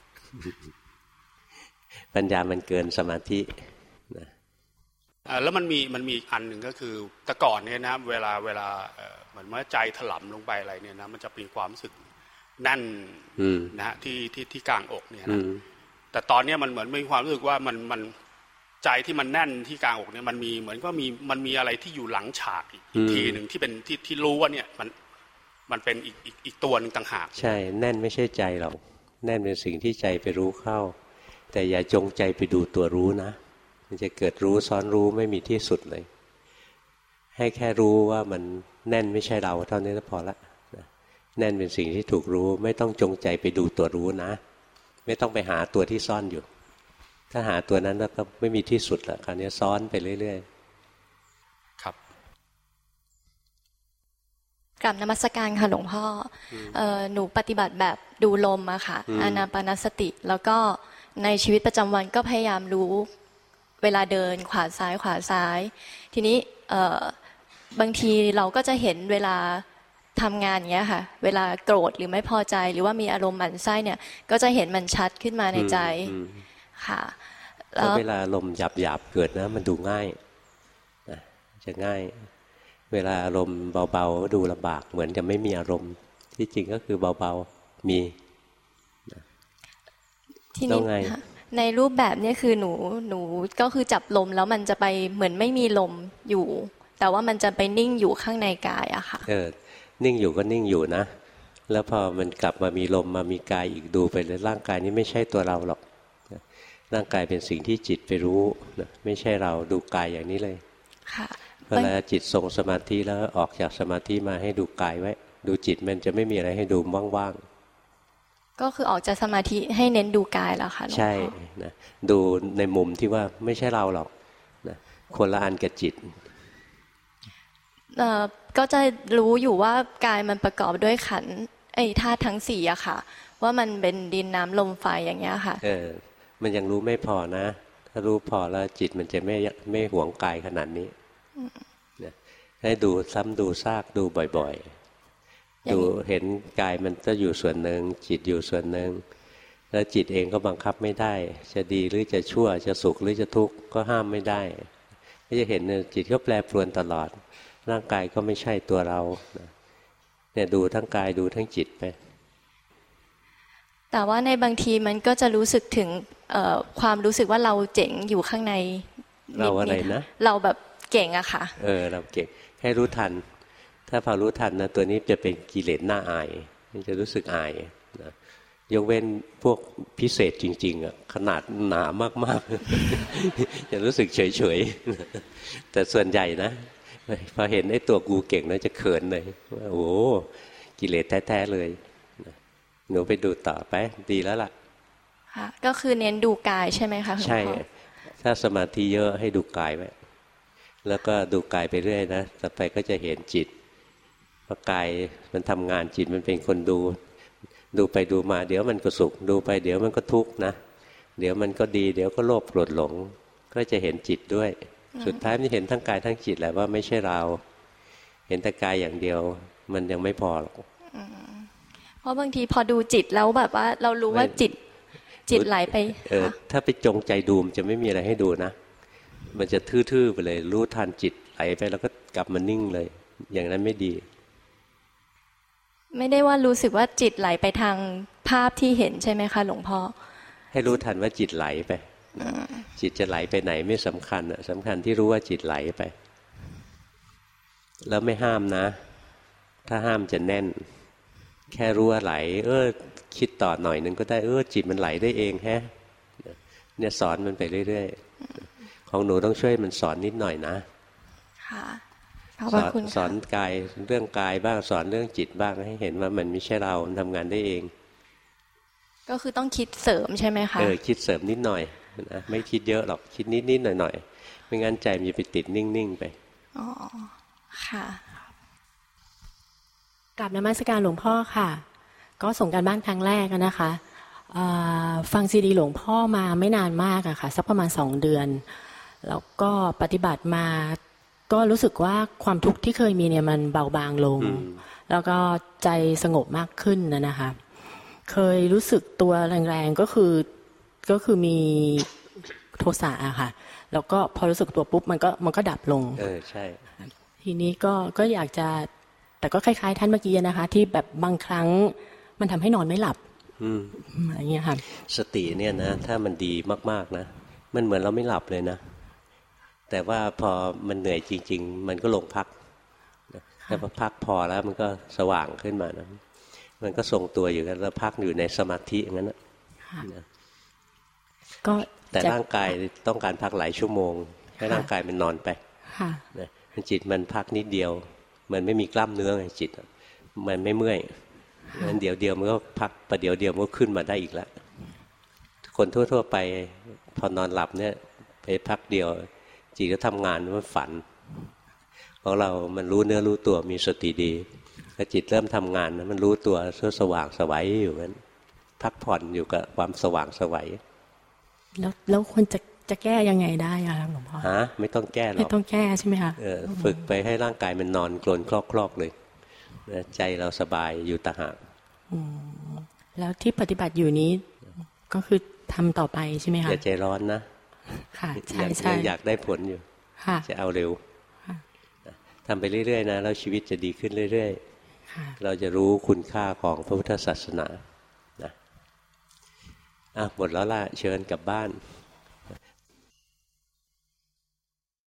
ปัญญามันเกินสมาธินะแล้วมันมีอีกอันหนึ่งก็คือแต่ก่อนเนี่ยนะเวลาเหมือนว่าใจถลำลงไปอะไรเนี่ยนะมันจะมีความรู้สึกแน่นนะฮะที่กลางอกเนี่ยนะแต่ตอนนี้มันเหมือนมีความรู้สึกว่ามันใจที่มันแน่นที่กลางอกเนี่ยมันมีเหมือนก็มันมีอะไรที่อยู่หลังฉากอีกทีหนึ่งที่เป็นที่รู้ว่าเนี่ยมันเป็นอีกตัวนึงต่างหากใช่แน่นไม่ใช่ใจหรอกแน่นเป็นสิ่งที่ใจไปรู้เข้าแต่อย่าจงใจไปดูตัวรู้นะมันจะเกิดรู้ซ้อนรู้ไม่มีที่สุดเลยให้แค่รู้ว่ามันแน่นไม่ใช่เราเท่านี้ก็พอละแน่นเป็นสิ่งที่ถูกรู้ไม่ต้องจงใจไปดูตัวรู้นะไม่ต้องไปหาตัวที่ซ่อนอยู่ถ้าหาตัวนั้นแล้วก็ไม่มีที่สุดละคราวนี้ซ้อนไปเรื่อยๆครับกราบนมัสการค่ะหลวงพ่อหนูปฏิบัติแบบดูลมอะค่ะอานาปานสติแล้วก็ในชีวิตประจำวันก็พยายามรู้เวลาเดินขวาซ้ายทีนี้บางทีเราก็จะเห็นเวลาทำงานอย่างเงี้ยค่ะเวลาโกรธหรือไม่พอใจหรือว่ามีอารมณ์หมั่นไส้เนี่ยก็จะเห็นมันชัดขึ้นมาในใจค่ะแล้วเวลาลมหยาบๆเกิดนะมันดูง่ายนะจะง่ายเวลาอารมณ์เบาๆดูลำบากเหมือนจะไม่มีอารมณ์ที่จริงก็คือเบาๆมีทีนี้ในรูปแบบนี้คือหนูก็คือจับลมแล้วมันจะไปเหมือนไม่มีลมอยู่แต่ว่ามันจะไปนิ่งอยู่ข้างในกายอะค่ะนิ่งอยู่ก็นิ่งอยู่นะแล้วพอมันกลับมามีลมมามีกายอีกดูไปเลยร่างกายนี้ไม่ใช่ตัวเราหรอกร่างกายเป็นสิ่งที่จิตไปรู้นะไม่ใช่เราดูกายอย่างนี้เลยค่ะเวลาจิตทรงสมาธิแล้วออกจากสมาธิมาให้ดูกายไว้ดูจิตมันจะไม่มีอะไรให้ดูว่างๆก็คือออกจากสมาธิให้เน้นดูกายแล้วค่ะใช่นะดูในมุมที่ว่าไม่ใช่เราหรอกนะคนละอันกับจิตก็จะรู้อยู่ว่ากายมันประกอบด้วยขันธ์ธาตุทั้งสี่อะค่ะว่ามันเป็นดินน้ำลมไฟอย่างเงี้ยค่ะมันยังรู้ไม่พอนะถ้ารู้พอแล้วจิตมันจะไม่หวงกายขนาดนี้ให้ดูซ้ำดูซากดูบ่อยๆดูเห็นกายมันก็อยู่ส่วนหนึ่งจิตอยู่ส่วนหนึ่งแล้วจิตเองก็บังคับไม่ได้จะดีหรือจะชั่วจะสุขหรือจะทุกข์ก็ห้ามไม่ได้ก็จะเห็นจิตก็แปรปรวนตลอดร่างกายก็ไม่ใช่ตัวเราเนี่ยดูทั้งกายดูทั้งจิตไปแต่ว่าในบางทีมันก็จะรู้สึกถึงความรู้สึกว่าเราเจ๋งอยู่ข้างในเราอะไรนะเราแบบเก่งอะค่ะเราเก่งให้รู้ทันถ้าพอรู้ทันนะตัวนี้จะเป็นกิเลสหน้าอายมันจะรู้สึกอายนะยกเว้นพวกพิเศษจริงๆอะขนาดหนามากๆจะรู้สึกเฉยๆแต่ส่วนใหญ่นะพอเห็นไอ้ตัวกูเก่งนะจะเขินเลยว่าโอ้กิเลสแท้ๆเลยหนูไปดูต่อไปดีแล้วล่ะค่ะก็คือเน้นดูกายใช่ไหมคะใช่ถ้าสมาธิเยอะให้ดูกายไว้แล้วก็ดูกายไปเรื่อยนะต่อไปก็จะเห็นจิตเพราะกายมันทำงานจิตมันเป็นคนดูไปดูมาเดี๋ยวมันก็สุขดูไปเดี๋ยวมันก็ทุกข์นะเดี๋ยวมันก็ดีเดี๋ยวก็โลภโกรธหลงก็จะเห็นจิตด้วยสุดท้ายมันเห็นทั้งกายทั้งจิตแหละว่าไม่ใช่เราเห็นแต่กายอย่างเดียวมันยังไม่พอหรอกเพราะบางทีพอดูจิตแล้วแบบว่าเรารู้ว่าจิตไหลไปถ้าไปจงใจดูมันจะไม่มีอะไรให้ดูนะมันจะทื่อๆไปเลยรู้ทันจิตไหลไปแล้วก็กลับมานิ่งเลยอย่างนั้นไม่ดีไม่ได้ว่ารู้สึกว่าจิตไหลไปทางภาพที่เห็นใช่ไหมคะหลวงพ่อให้รู้ทันว่าจิตไหลไปจิตจะไหลไปไหนไม่สำคัญสำคัญที่รู้ว่าจิตไหลไปแล้วไม่ห้ามนะถ้าห้ามจะแน่นแค่รู้ว่าไหลคิดต่อหน่อยนึงก็ได้จิตมันไหลได้เองแฮะเนี่ยสอนมันไปเรื่อยๆของหนูต้องช่วยมันสอนนิดหน่อยนะค่ะสอนกายเรื่องกายบ้างสอนเรื่องจิตบ้างให้เห็นว่ามันไม่ใช่เรามันทำงานได้เองก็คือต้องคิดเสริมใช่ไหมคะคิดเสริมนิดหน่อยนะไม่คิดเยอะหรอกคิดนิดๆหน่อยๆไม่งั้นใจมันจะไปติดนิ่งๆไปอ๋อค่ะกราบนมัสการหลวงพ่อค่ะก็ส่งการบ้านครั้งแรกนะคะฟังซีดีหลวงพ่อมาไม่นานมากอะค่ะสักประมาณ2 เดือนแล้วก็ปฏิบัติมาก็รู้สึกว่าความทุกข์ที่เคยมีเนี่ยมันเบาบางลงแล้วก็ใจสงบมากขึ้นนะคะเคยรู้สึกตัวแรงๆก็คือมีโทสะอะค่ะแล้วก็พอรู้สึกตัวปุ๊บมันก็ดับลงใช่ทีนี้ก็อยากจะแต่ก็คล้ายๆท่านเมื่อกี้นะคะที่แบบบางครั้งมันทำให้นอนไม่หลับอะไรเงี้ยค่ะสติเนี่ยนะถ้ามันดีมากๆนะมันเหมือนเราไม่หลับเลยนะแต่ว่าพอมันเหนื่อยจริงๆมันก็ลงพักแล้วพอพักพอแล้วมันก็สว่างขึ้นมานะมันก็ทรงตัวอยู่กันแล้วพักอยู่ในสมาธิอย่างนั้นนะก็แต่ร่างกายต้องการพักหลายชั่วโมงให้ร่างกายมันนอนไปนะจิตมันพักนิดเดียวมันไม่มีกล้ามเนื้อไงจิตมันไม่เมื่อยมันเดี๋ยวเดียวมันก็พักประเดี๋ยวเดียวมันก็ขึ้นมาได้อีกแล้วคนทั่วๆไปพอนอนหลับเนี่ยไปพักเดียวจิตก็ทำงานมันฝันของเรามันรู้เนื้อรู้ตัวมีสติดีถ้าจิตเริ่มทำงานนะมันรู้ตัวสว่างสวัยอยู่นั้นพักผ่อนอยู่กับความสว่างสวัยแล้วควรจะแก้ยังไงได้อะหลวงพ่อไม่ต้องแก้หรอกไม่ต้องแก้ใช่ไหมคะฝึกไปให้ร่างกายมันนอนกลนคลอกๆเลยใจเราสบายอยู่ต่างหากแล้วที่ปฏิบัติอยู่นี้ก็คือทำต่อไปใช่ไหมคะอย่าใจร้อนนะค่ะใช่อยากได้ผลอยู่จะเอาเร็วทำไปเรื่อยๆนะแล้วชีวิตจะดีขึ้นเรื่อยๆเราจะรู้คุณค่าของพระพุทธศาสนานะหมดแล้วล่ะเชิญกลับบ้าน